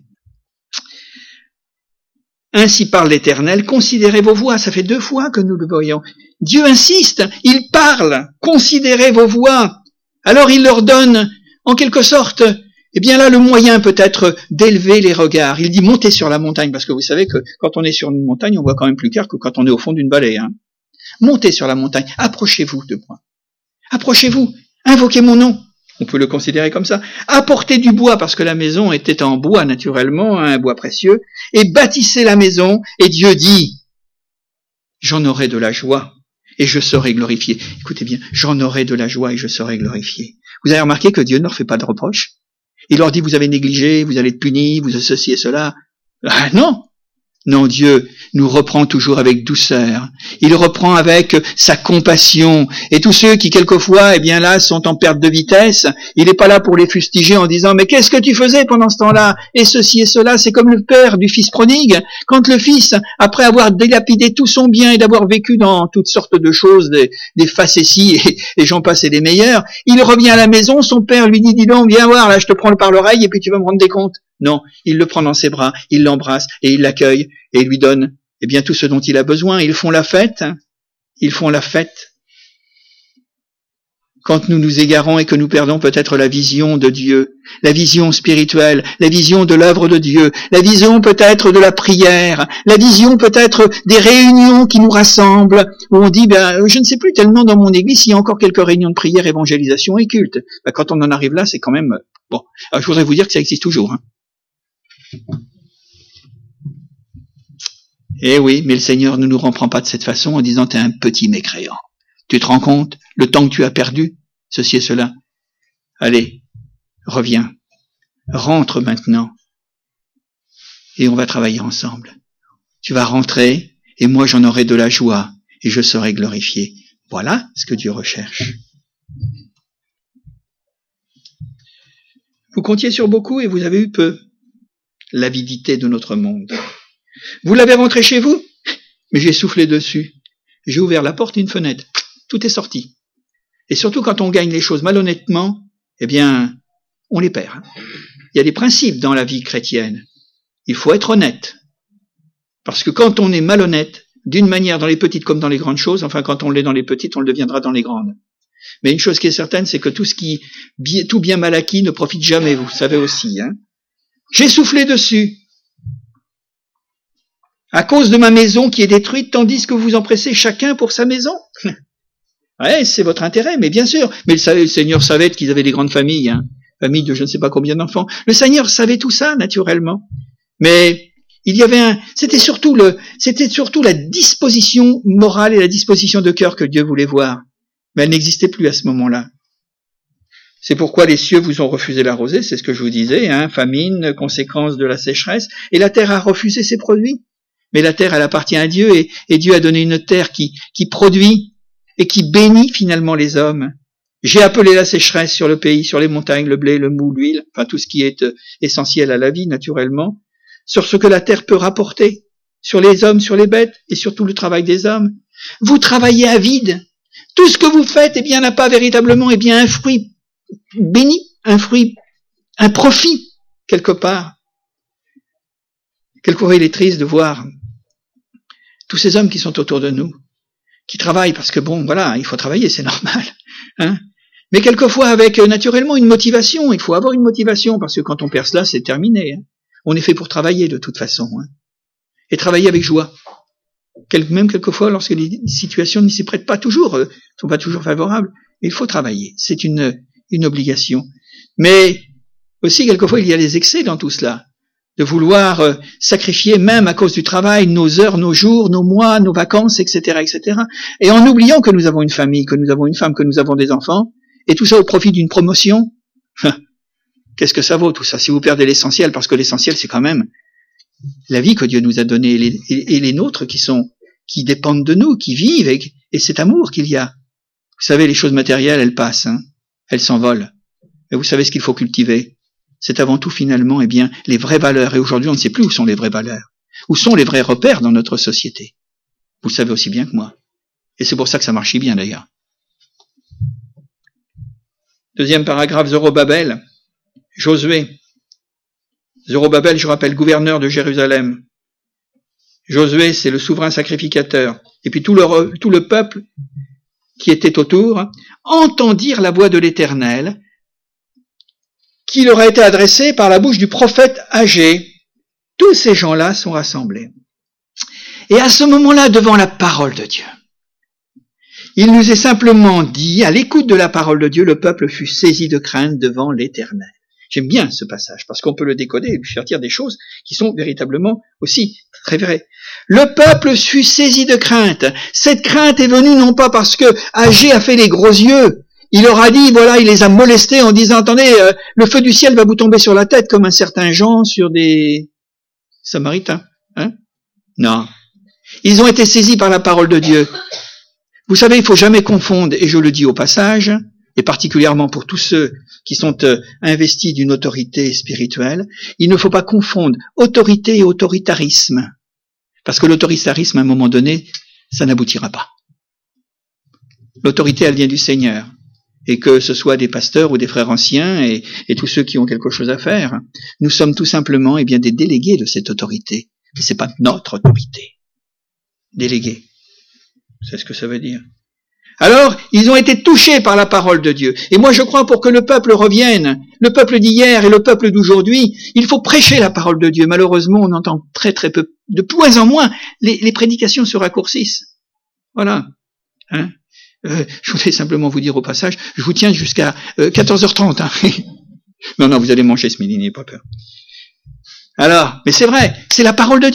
Ainsi parle l'Éternel, considérez vos voies. Ça fait deux fois que nous le voyons. Dieu insiste, il parle, considérez vos voies. Alors il leur donne, en quelque sorte, eh bien là, le moyen peut-être d'élever les regards. Il dit montez sur la montagne, parce que vous savez que quand on est sur une montagne, on voit quand même plus clair que quand on est au fond d'une vallée. Hein. Montez sur la montagne, approchez-vous de moi. Approchez-vous, invoquez mon nom. On peut le considérer comme ça. Apportez du bois, parce que la maison était en bois naturellement, un bois précieux, et bâtissez la maison, et Dieu dit, j'en aurai de la joie, et je serai glorifié. Écoutez bien, j'en aurai de la joie, et je serai glorifié. Vous avez remarqué que Dieu ne leur fait pas de reproches? Il leur dit, vous avez négligé, vous allez être punis, vous avez ceci et cela. Ah non! Non, Dieu nous reprend toujours avec douceur. Il reprend avec sa compassion. Et tous ceux qui, quelquefois, eh bien là, sont en perte de vitesse, il n'est pas là pour les fustiger en disant, mais qu'est-ce que tu faisais pendant ce temps-là? Et ceci et cela, c'est comme le père du fils prodigue. Quand le fils, après avoir dilapidé tout son bien et d'avoir vécu dans toutes sortes de choses, des, des facéties et, et j'en passe et des meilleurs, il revient à la maison, son père lui dit, dis donc, viens voir, là, je te prends par l'oreille et puis tu vas me rendre des comptes. Non, il le prend dans ses bras, il l'embrasse et il l'accueille et il lui donne eh bien tout ce dont il a besoin. Ils font la fête, hein. Ils font la fête. Quand nous nous égarons et que nous perdons peut-être la vision de Dieu, la vision spirituelle, la vision de l'œuvre de Dieu, la vision peut-être de la prière, la vision peut-être des réunions qui nous rassemblent, où on dit, ben, je ne sais plus tellement dans mon église s'il y a encore quelques réunions de prière, évangélisation et culte. Ben, quand on en arrive là, c'est quand même, bon. Alors, je voudrais vous dire que ça existe toujours, hein. Eh oui, mais le Seigneur ne nous reprend pas de cette façon en disant t'es un petit mécréant. Tu te rends compte, le temps que tu as perdu, ceci et cela. Allez, reviens, rentre maintenant, et on va travailler ensemble. Tu vas rentrer, et moi j'en aurai de la joie, et je serai glorifié. Voilà ce que Dieu recherche. Vous comptiez sur beaucoup et vous avez eu peu. L'avidité de notre monde. Vous l'avez rentré chez vous, mais j'ai soufflé dessus. J'ai ouvert la porte et une fenêtre. Tout est sorti. Et surtout quand on gagne les choses malhonnêtement, eh bien, on les perd. Il y a des principes dans la vie chrétienne. Il faut être honnête. Parce que quand on est malhonnête, d'une manière dans les petites comme dans les grandes choses, enfin quand on l'est dans les petites, on le deviendra dans les grandes. Mais une chose qui est certaine, c'est que tout ce qui, tout bien mal acquis ne profite jamais, vous le savez aussi, hein. J'ai soufflé dessus. À cause de ma maison qui est détruite, tandis que vous vous empressez chacun pour sa maison. Ouais, c'est votre intérêt, mais bien sûr. Mais le, le Seigneur savait qu'ils avaient des grandes familles, hein. Famille de je ne sais pas combien d'enfants. Le Seigneur savait tout ça, naturellement. Mais il y avait un, c'était surtout le, c'était surtout la disposition morale et la disposition de cœur que Dieu voulait voir. Mais elle n'existait plus à ce moment-là. C'est pourquoi les cieux vous ont refusé la rosée, c'est ce que je vous disais, hein, famine, conséquence de la sécheresse, et la terre a refusé ses produits. Mais la terre, elle appartient à Dieu, et, et Dieu a donné une terre qui, qui produit et qui bénit finalement les hommes. J'ai appelé la sécheresse sur le pays, sur les montagnes, le blé, le mou, l'huile, enfin tout ce qui est euh, essentiel à la vie, naturellement, sur ce que la terre peut rapporter, sur les hommes, sur les bêtes, et sur tout le travail des hommes. Vous travaillez à vide. Tout ce que vous faites, eh bien, n'a pas véritablement, eh bien, un fruit béni, un fruit, un profit, quelque part. Quelquefois, il est triste de voir tous ces hommes qui sont autour de nous, qui travaillent parce que bon, voilà, il faut travailler, c'est normal, hein. Mais quelquefois avec, euh, naturellement, une motivation. Il faut avoir une motivation parce que quand on perd cela, c'est terminé, hein. On est fait pour travailler de toute façon, hein. Et travailler avec joie. Quel, même quelquefois, lorsque les situations ne s'y prêtent pas toujours, euh, sont pas toujours favorables, il faut travailler. C'est une, une obligation. Mais aussi, quelquefois, il y a les excès dans tout cela. De vouloir euh, sacrifier, même à cause du travail, nos heures, nos jours, nos mois, nos vacances, et cetera, et cetera. Et en oubliant que nous avons une famille, que nous avons une femme, que nous avons des enfants, et tout ça au profit d'une promotion. Qu'est-ce que ça vaut tout ça si vous perdez l'essentiel? Parce que l'essentiel, c'est quand même la vie que Dieu nous a donnée et les, et les nôtres qui sont, qui dépendent de nous, qui vivent, et, et cet amour qu'il y a. Vous savez, les choses matérielles, elles passent, hein, elles s'envolent. Et vous savez ce qu'il faut cultiver? C'est avant tout finalement, eh bien, les vraies valeurs. Et aujourd'hui, on ne sait plus où sont les vraies valeurs. Où sont les vrais repères dans notre société? Vous le savez aussi bien que moi. Et c'est pour ça que ça marchait bien d'ailleurs. Deuxième paragraphe, Zorobabel, Josué. Zorobabel, je rappelle, gouverneur de Jérusalem. Josué, c'est le souverain sacrificateur. Et puis tout le, tout le peuple qui était autour entendirent la voix de l'Éternel qui leur a été adressée par la bouche du prophète Agé. Tous ces gens-là sont rassemblés. Et à ce moment-là, devant la parole de Dieu, il nous est simplement dit, à l'écoute de la parole de Dieu, le peuple fut saisi de crainte devant l'Éternel. J'aime bien ce passage, parce qu'on peut le décoder et lui faire dire des choses qui sont véritablement aussi très vraies. Le peuple fut saisi de crainte. Cette crainte est venue non pas parce que Agé a fait les gros yeux. Il leur a dit, voilà, il les a molestés en disant, attendez, euh, le feu du ciel va vous tomber sur la tête comme un certain Jean sur des Samaritains. Hein? Non. Ils ont été saisis par la parole de Dieu. Vous savez, il faut jamais confondre, et je le dis au passage, et particulièrement pour tous ceux qui sont euh, investis d'une autorité spirituelle, il ne faut pas confondre autorité et autoritarisme. Parce que l'autoritarisme, à un moment donné, ça n'aboutira pas. L'autorité, elle vient du Seigneur. Et que ce soit des pasteurs ou des frères anciens et, et tous ceux qui ont quelque chose à faire, nous sommes tout simplement eh bien, des délégués de cette autorité. Mais c'est pas notre autorité. Délégués. C'est ce que ça veut dire. Alors, ils ont été touchés par la parole de Dieu. Et moi, je crois pour que le peuple revienne, le peuple d'hier et le peuple d'aujourd'hui, il faut prêcher la parole de Dieu. Malheureusement, on entend très très peu, de moins en moins, les, les prédications se raccourcissent. Voilà. Hein? Euh, je voulais simplement vous dire au passage, je vous tiens jusqu'à euh, quatorze heures trente. Hein. Non, non, vous allez manger ce midi, n'ayez pas peur. Alors, mais c'est vrai, c'est la parole de Dieu.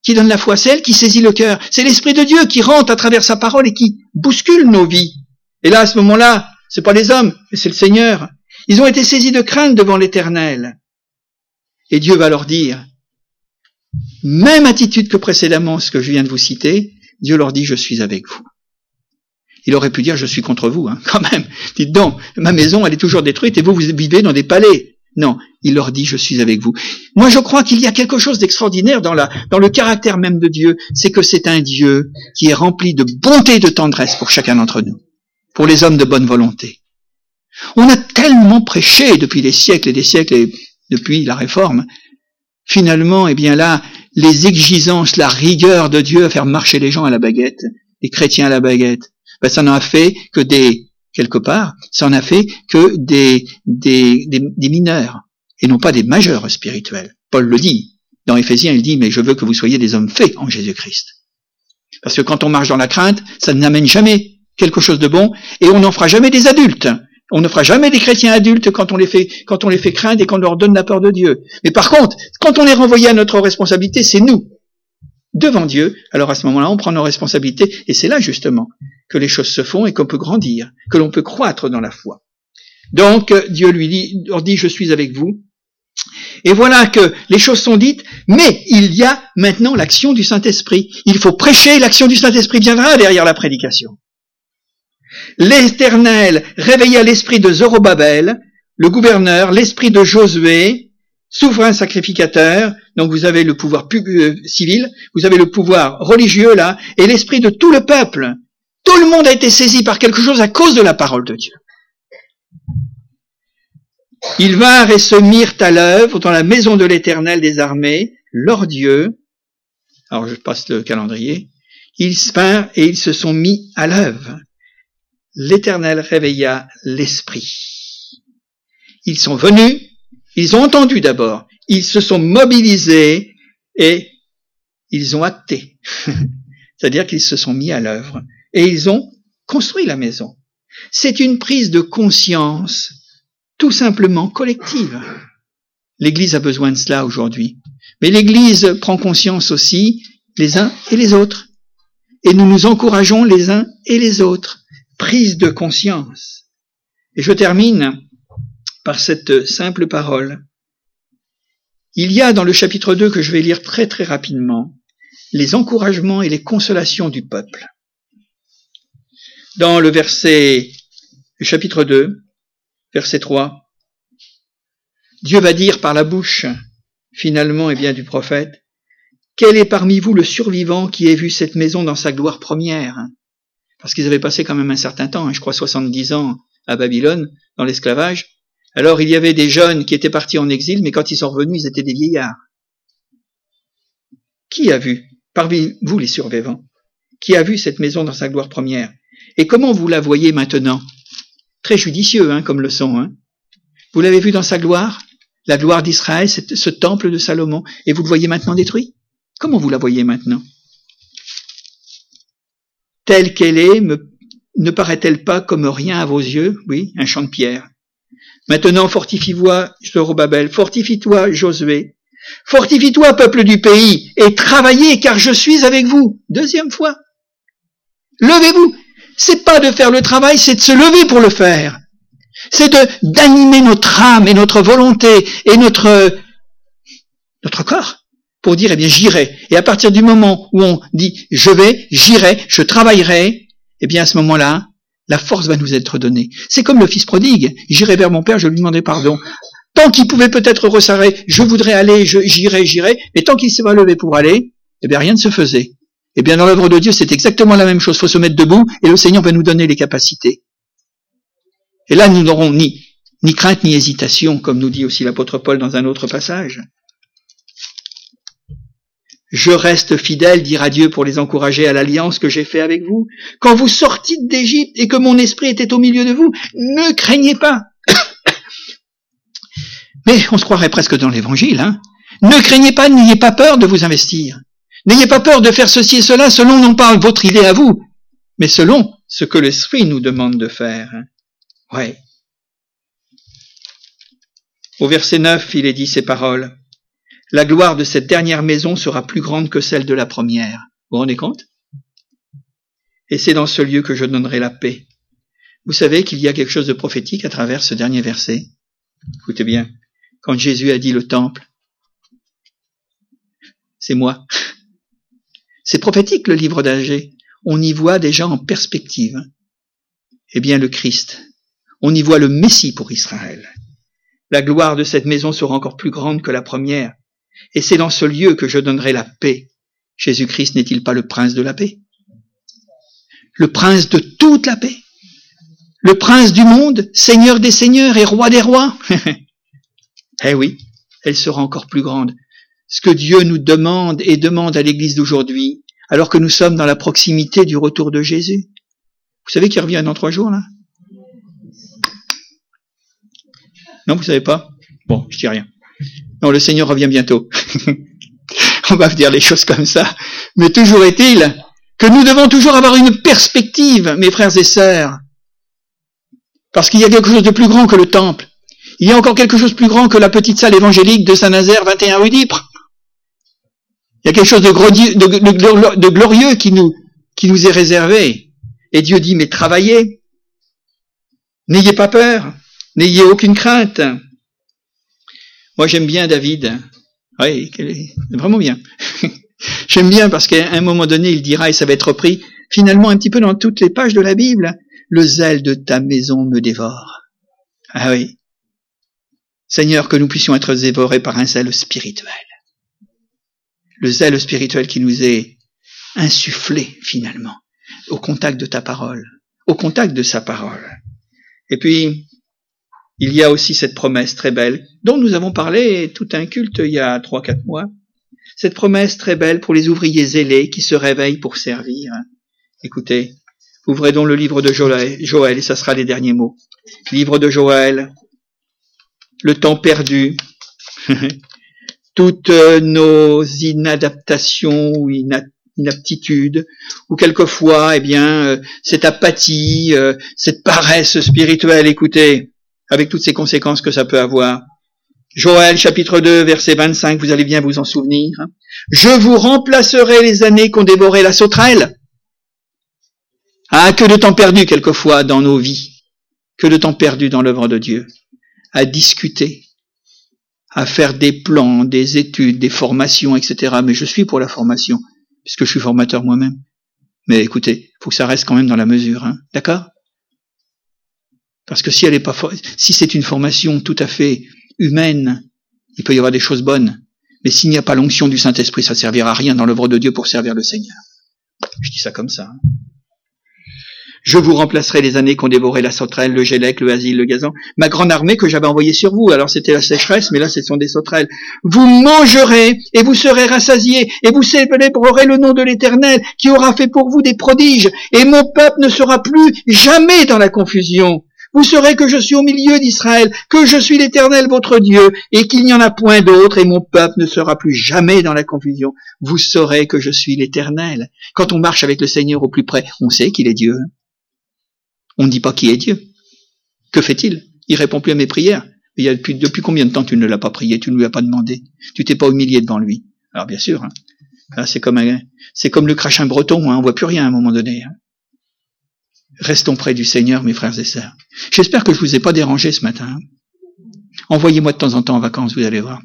qui donne la foi, c'est elle qui saisit le cœur. C'est l'Esprit de Dieu qui rentre à travers sa parole et qui bouscule nos vies. Et là, à ce moment-là, c'est pas les hommes, mais c'est le Seigneur. Ils ont été saisis de crainte devant l'Éternel. Et Dieu va leur dire, même attitude que précédemment, ce que je viens de vous citer, Dieu leur dit, je suis avec vous. Il aurait pu dire, je suis contre vous, hein, quand même. Dites donc, ma maison, elle est toujours détruite et vous, vous vivez dans des palais. Non, il leur dit, je suis avec vous. Moi, je crois qu'il y a quelque chose d'extraordinaire dans la, dans le caractère même de Dieu. C'est que c'est un Dieu qui est rempli de bonté et de tendresse pour chacun d'entre nous. Pour les hommes de bonne volonté. On a tellement prêché depuis des siècles et des siècles et depuis la Réforme. Finalement, eh bien là, les exigences, la rigueur de Dieu à faire marcher les gens à la baguette, les chrétiens à la baguette, ben ça n'en a fait que des, quelque part, ça en a fait que des, des, des, des mineurs, et non pas des majeurs spirituels. Paul le dit. Dans Éphésiens, il dit, mais je veux que vous soyez des hommes faits en Jésus-Christ. Parce que quand on marche dans la crainte, ça n'amène jamais quelque chose de bon, et on n'en fera jamais des adultes. On ne fera jamais des chrétiens adultes quand on les fait, quand on les fait craindre et qu'on leur donne la peur de Dieu. Mais par contre, quand on est renvoyé à notre responsabilité, c'est nous, devant Dieu. Alors à ce moment-là, on prend nos responsabilités, et c'est là justement que les choses se font et qu'on peut grandir, que l'on peut croître dans la foi. Donc Dieu lui dit, leur dit, je suis avec vous. Et voilà que les choses sont dites, mais il y a maintenant l'action du Saint-Esprit. Il faut prêcher, l'action du Saint-Esprit viendra derrière la prédication. L'Éternel réveilla l'esprit de Zorobabel, le gouverneur, l'esprit de Josué, souverain sacrificateur, donc vous avez le pouvoir pub- euh, civil, vous avez le pouvoir religieux là, et l'esprit de tout le peuple. Tout le monde a été saisi par quelque chose à cause de la parole de Dieu. Ils vinrent et se mirent à l'œuvre dans la maison de l'Éternel des armées, leur Dieu. Alors je passe le calendrier. Ils vinrent et ils se sont mis à l'œuvre. L'Éternel réveilla l'esprit. Ils sont venus, ils ont entendu d'abord, ils se sont mobilisés et ils ont acté. C'est-à-dire qu'ils se sont mis à l'œuvre et ils ont construit la maison. C'est une prise de conscience tout simplement collective. L'Église a besoin de cela aujourd'hui. Mais l'Église prend conscience aussi les uns et les autres. Et nous nous encourageons les uns et les autres. Prise de conscience. Et je termine par cette simple parole. Il y a dans le chapitre deux, que je vais lire très très rapidement, les encouragements et les consolations du peuple. Dans le verset, le chapitre deux, verset trois, Dieu va dire par la bouche, finalement, eh bien, du prophète, « Quel est parmi vous le survivant qui ait vu cette maison dans sa gloire première ?» Parce qu'ils avaient passé quand même un certain temps, hein, je crois soixante-dix ans à Babylone, dans l'esclavage. Alors il y avait des jeunes qui étaient partis en exil, mais quand ils sont revenus, ils étaient des vieillards. Qui a vu, parmi vous les survivants, qui a vu cette maison dans sa gloire première? Et comment vous la voyez maintenant? Très judicieux, hein, comme le son. Hein. Vous l'avez vu dans sa gloire, la gloire d'Israël, ce temple de Salomon, et vous le voyez maintenant détruit? Comment vous la voyez maintenant? Telle qu'elle est, me, ne paraît-elle pas comme rien à vos yeux? Oui, un champ de pierre. Maintenant, fortifie-toi, Zorobabel, fortifie-toi, Josué. Fortifie-toi, peuple du pays, et travaillez, car je suis avec vous. Deuxième fois. Levez-vous. C'est pas de faire le travail, c'est de se lever pour le faire. C'est de, d'animer notre âme et notre volonté et notre, notre corps. Pour dire, eh bien, j'irai. Et à partir du moment où on dit, je vais, j'irai, je travaillerai, eh bien, à ce moment-là, la force va nous être donnée. C'est comme le fils prodigue. J'irai vers mon père, je lui demanderai pardon. Tant qu'il pouvait peut-être ressarrer, je voudrais aller, je, j'irai, j'irai, mais tant qu'il s'est pas levé pour aller, eh bien, rien ne se faisait. Eh bien, dans l'œuvre de Dieu, c'est exactement la même chose. Il faut se mettre debout, et le Seigneur va nous donner les capacités. Et là, nous n'aurons ni, ni crainte, ni hésitation, comme nous dit aussi l'apôtre Paul dans un autre passage. Je reste fidèle, dira Dieu, pour les encourager à l'alliance que j'ai fait avec vous. Quand vous sortîtes d'Égypte et que mon esprit était au milieu de vous, ne craignez pas. Mais on se croirait presque dans l'évangile, hein. Ne craignez pas, n'ayez pas peur de vous investir. N'ayez pas peur de faire ceci et cela selon non pas votre idée à vous, mais selon ce que l'esprit nous demande de faire. Ouais. Au verset neuf, il est dit ces paroles. La gloire de cette dernière maison sera plus grande que celle de la première. Vous vous rendez compte? Et c'est dans ce lieu que je donnerai la paix. Vous savez qu'il y a quelque chose de prophétique à travers ce dernier verset. Écoutez bien, quand Jésus a dit le temple, c'est moi. C'est prophétique le livre d'Agée. On y voit déjà en perspective. Eh bien le Christ, on y voit le Messie pour Israël. La gloire de cette maison sera encore plus grande que la première. Et c'est dans ce lieu que je donnerai la paix. Jésus-Christ n'est-il pas le prince de la paix? Le prince de toute la paix? Le prince du monde, seigneur des seigneurs et roi des rois? Eh oui, elle sera encore plus grande. Ce que Dieu nous demande et demande à l'Église d'aujourd'hui, alors que nous sommes dans la proximité du retour de Jésus. Vous savez qu'il revient dans trois jours, là? Non, vous savez pas? Bon, je dis rien. Non, le Seigneur revient bientôt. On va dire les choses comme ça. Mais toujours est-il que nous devons toujours avoir une perspective, mes frères et sœurs. Parce qu'il y a quelque chose de plus grand que le temple. Il y a encore quelque chose de plus grand que la petite salle évangélique de Saint-Nazaire, vingt et un rue d'Ypres. Il y a quelque chose de, grodieux, de, de, de glorieux qui nous, qui nous est réservé. Et Dieu dit, mais travaillez. N'ayez pas peur. N'ayez aucune crainte. Moi, j'aime bien David. Oui, vraiment bien. J'aime bien parce qu'à un moment donné, il dira, et ça va être repris, finalement, un petit peu dans toutes les pages de la Bible, le zèle de ta maison me dévore. Ah oui. Seigneur, que nous puissions être dévorés par un zèle spirituel. Le zèle spirituel qui nous est insufflé, finalement, au contact de ta parole, au contact de sa parole. Et puis, il y a aussi cette promesse très belle, dont nous avons parlé tout un culte il y a trois, quatre mois. Cette promesse très belle pour les ouvriers zélés qui se réveillent pour servir. Écoutez, ouvrez donc le livre de Joël, Joël et ça sera les derniers mots. Livre de Joël, le temps perdu, toutes nos inadaptations ou inaptitudes, ou quelquefois, eh bien, euh, cette apathie, euh, cette paresse spirituelle, écoutez, avec toutes ces conséquences que ça peut avoir. Joël, chapitre deux, verset vingt-cinq, vous allez bien vous en souvenir. Je vous remplacerai les années qu'ont dévoré la sauterelle. Ah, que de temps perdu quelquefois dans nos vies, que de temps perdu dans l'œuvre de Dieu, à discuter, à faire des plans, des études, des formations, et cetera. Mais je suis pour la formation, puisque je suis formateur moi-même. Mais écoutez, il faut que ça reste quand même dans la mesure, hein, d'accord? Parce que si elle est pas, si c'est une formation tout à fait humaine, il peut y avoir des choses bonnes. Mais s'il n'y a pas l'onction du Saint-Esprit, ça ne servira à rien dans l'œuvre de Dieu pour servir le Seigneur. Je dis ça comme ça. Hein. Je vous remplacerai les années qu'ont dévoré la sauterelle, le gélec, le asile, le gazon, ma grande armée que j'avais envoyée sur vous. Alors c'était la sécheresse, mais là ce sont des sauterelles. Vous mangerez et vous serez rassasiés et vous célébrerez le nom de l'Éternel qui aura fait pour vous des prodiges. Et mon peuple ne sera plus jamais dans la confusion. Vous saurez que je suis au milieu d'Israël, que je suis l'Éternel votre Dieu, et qu'il n'y en a point d'autre, et mon peuple ne sera plus jamais dans la confusion. Vous saurez que je suis l'Éternel. Quand on marche avec le Seigneur au plus près, on sait qu'il est Dieu. On ne dit pas qui est Dieu. Que fait-il? Il répond plus à mes prières. Il y a depuis, depuis combien de temps tu ne l'as pas prié, tu ne lui as pas demandé, tu t'es pas humilié devant lui. Alors bien sûr, hein, là, c'est comme un, c'est comme le crachin breton, hein, on voit plus rien à un moment donné. Hein. Restons près du Seigneur, mes frères et sœurs. J'espère que je vous ai pas dérangé ce matin. Envoyez-moi de temps en temps en vacances, vous allez voir.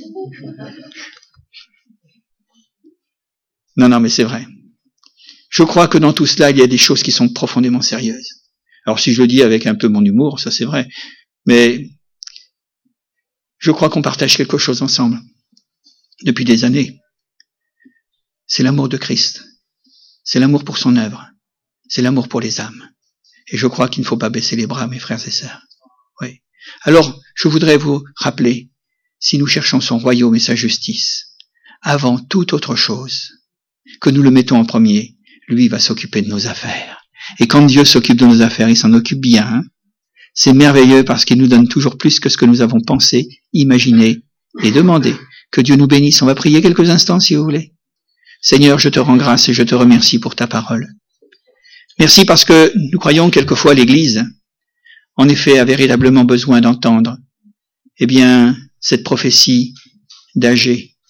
Non, non, mais c'est vrai. Je crois que dans tout cela, il y a des choses qui sont profondément sérieuses. Alors si je le dis avec un peu mon humour, ça c'est vrai. Mais je crois qu'on partage quelque chose ensemble depuis des années. C'est l'amour de Christ. C'est l'amour pour son œuvre. C'est l'amour pour les âmes. Et je crois qu'il ne faut pas baisser les bras, mes frères et sœurs. Oui. Alors, je voudrais vous rappeler, si nous cherchons son royaume et sa justice, avant toute autre chose, que nous le mettons en premier, lui va s'occuper de nos affaires. Et quand Dieu s'occupe de nos affaires, il s'en occupe bien. Hein. C'est merveilleux parce qu'il nous donne toujours plus que ce que nous avons pensé, imaginé et demandé. Que Dieu nous bénisse. On va prier quelques instants si vous voulez. Seigneur, je te rends grâce et je te remercie pour ta parole. Merci parce que nous croyons quelquefois l'Église, en effet, a véritablement besoin d'entendre, eh bien, cette prophétie d'Agée,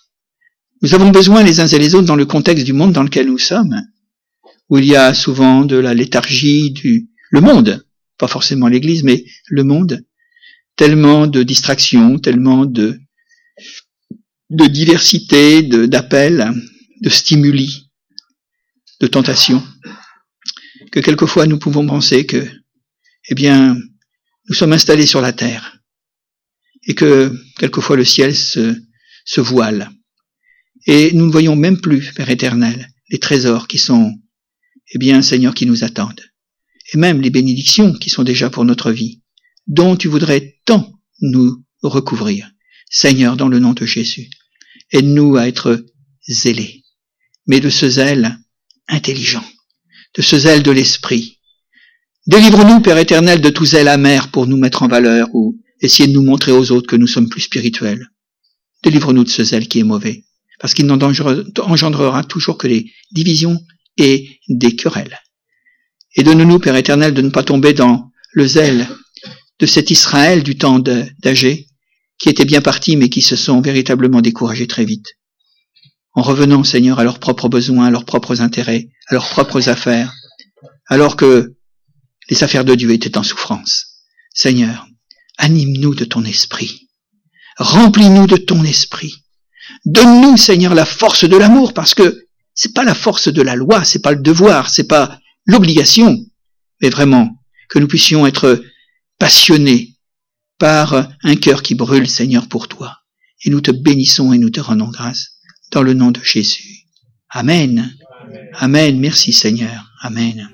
Nous avons besoin les uns et les autres dans le contexte du monde dans lequel nous sommes, où il y a souvent de la léthargie, du le monde, pas forcément l'Église, mais le monde, tellement de distractions, tellement de, de diversité, de, d'appels, de stimuli, de tentations, que quelquefois nous pouvons penser que, eh bien, nous sommes installés sur la terre, et que quelquefois le ciel se, se voile, et nous ne voyons même plus, Père éternel, les trésors qui sont, eh bien, Seigneur, qui nous attendent, et même les bénédictions qui sont déjà pour notre vie, dont tu voudrais tant nous recouvrir. Seigneur, dans le nom de Jésus, aide-nous à être zélés, mais de ce zèle intelligent, de ce zèle de l'esprit. Délivre-nous, Père éternel, de tout zèle amer pour nous mettre en valeur ou essayer de nous montrer aux autres que nous sommes plus spirituels. Délivre-nous de ce zèle qui est mauvais, parce qu'il n'engendrera toujours que des divisions et des querelles. Et donne-nous, Père éternel, de ne pas tomber dans le zèle de cet Israël du temps d'Agé, qui était bien parti, mais qui se sont véritablement découragés très vite. En revenant, Seigneur, à leurs propres besoins, à leurs propres intérêts, à leurs propres affaires, alors que les affaires de Dieu étaient en souffrance. Seigneur, anime-nous de ton esprit. Remplis-nous de ton esprit. Donne-nous, Seigneur, la force de l'amour, parce que c'est pas la force de la loi, c'est pas le devoir, c'est pas l'obligation, mais vraiment que nous puissions être passionnés par un cœur qui brûle, Seigneur, pour toi. Et nous te bénissons et nous te rendons grâce dans le nom de Jésus. Amen. Amen. Amen. Merci, Seigneur. Amen.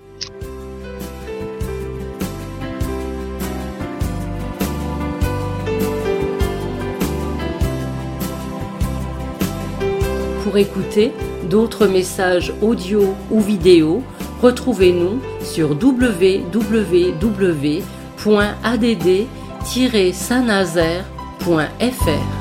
Pour écouter d'autres messages audio ou vidéo, retrouvez-nous sur w w w point a d d tiret saint nazaire point f r.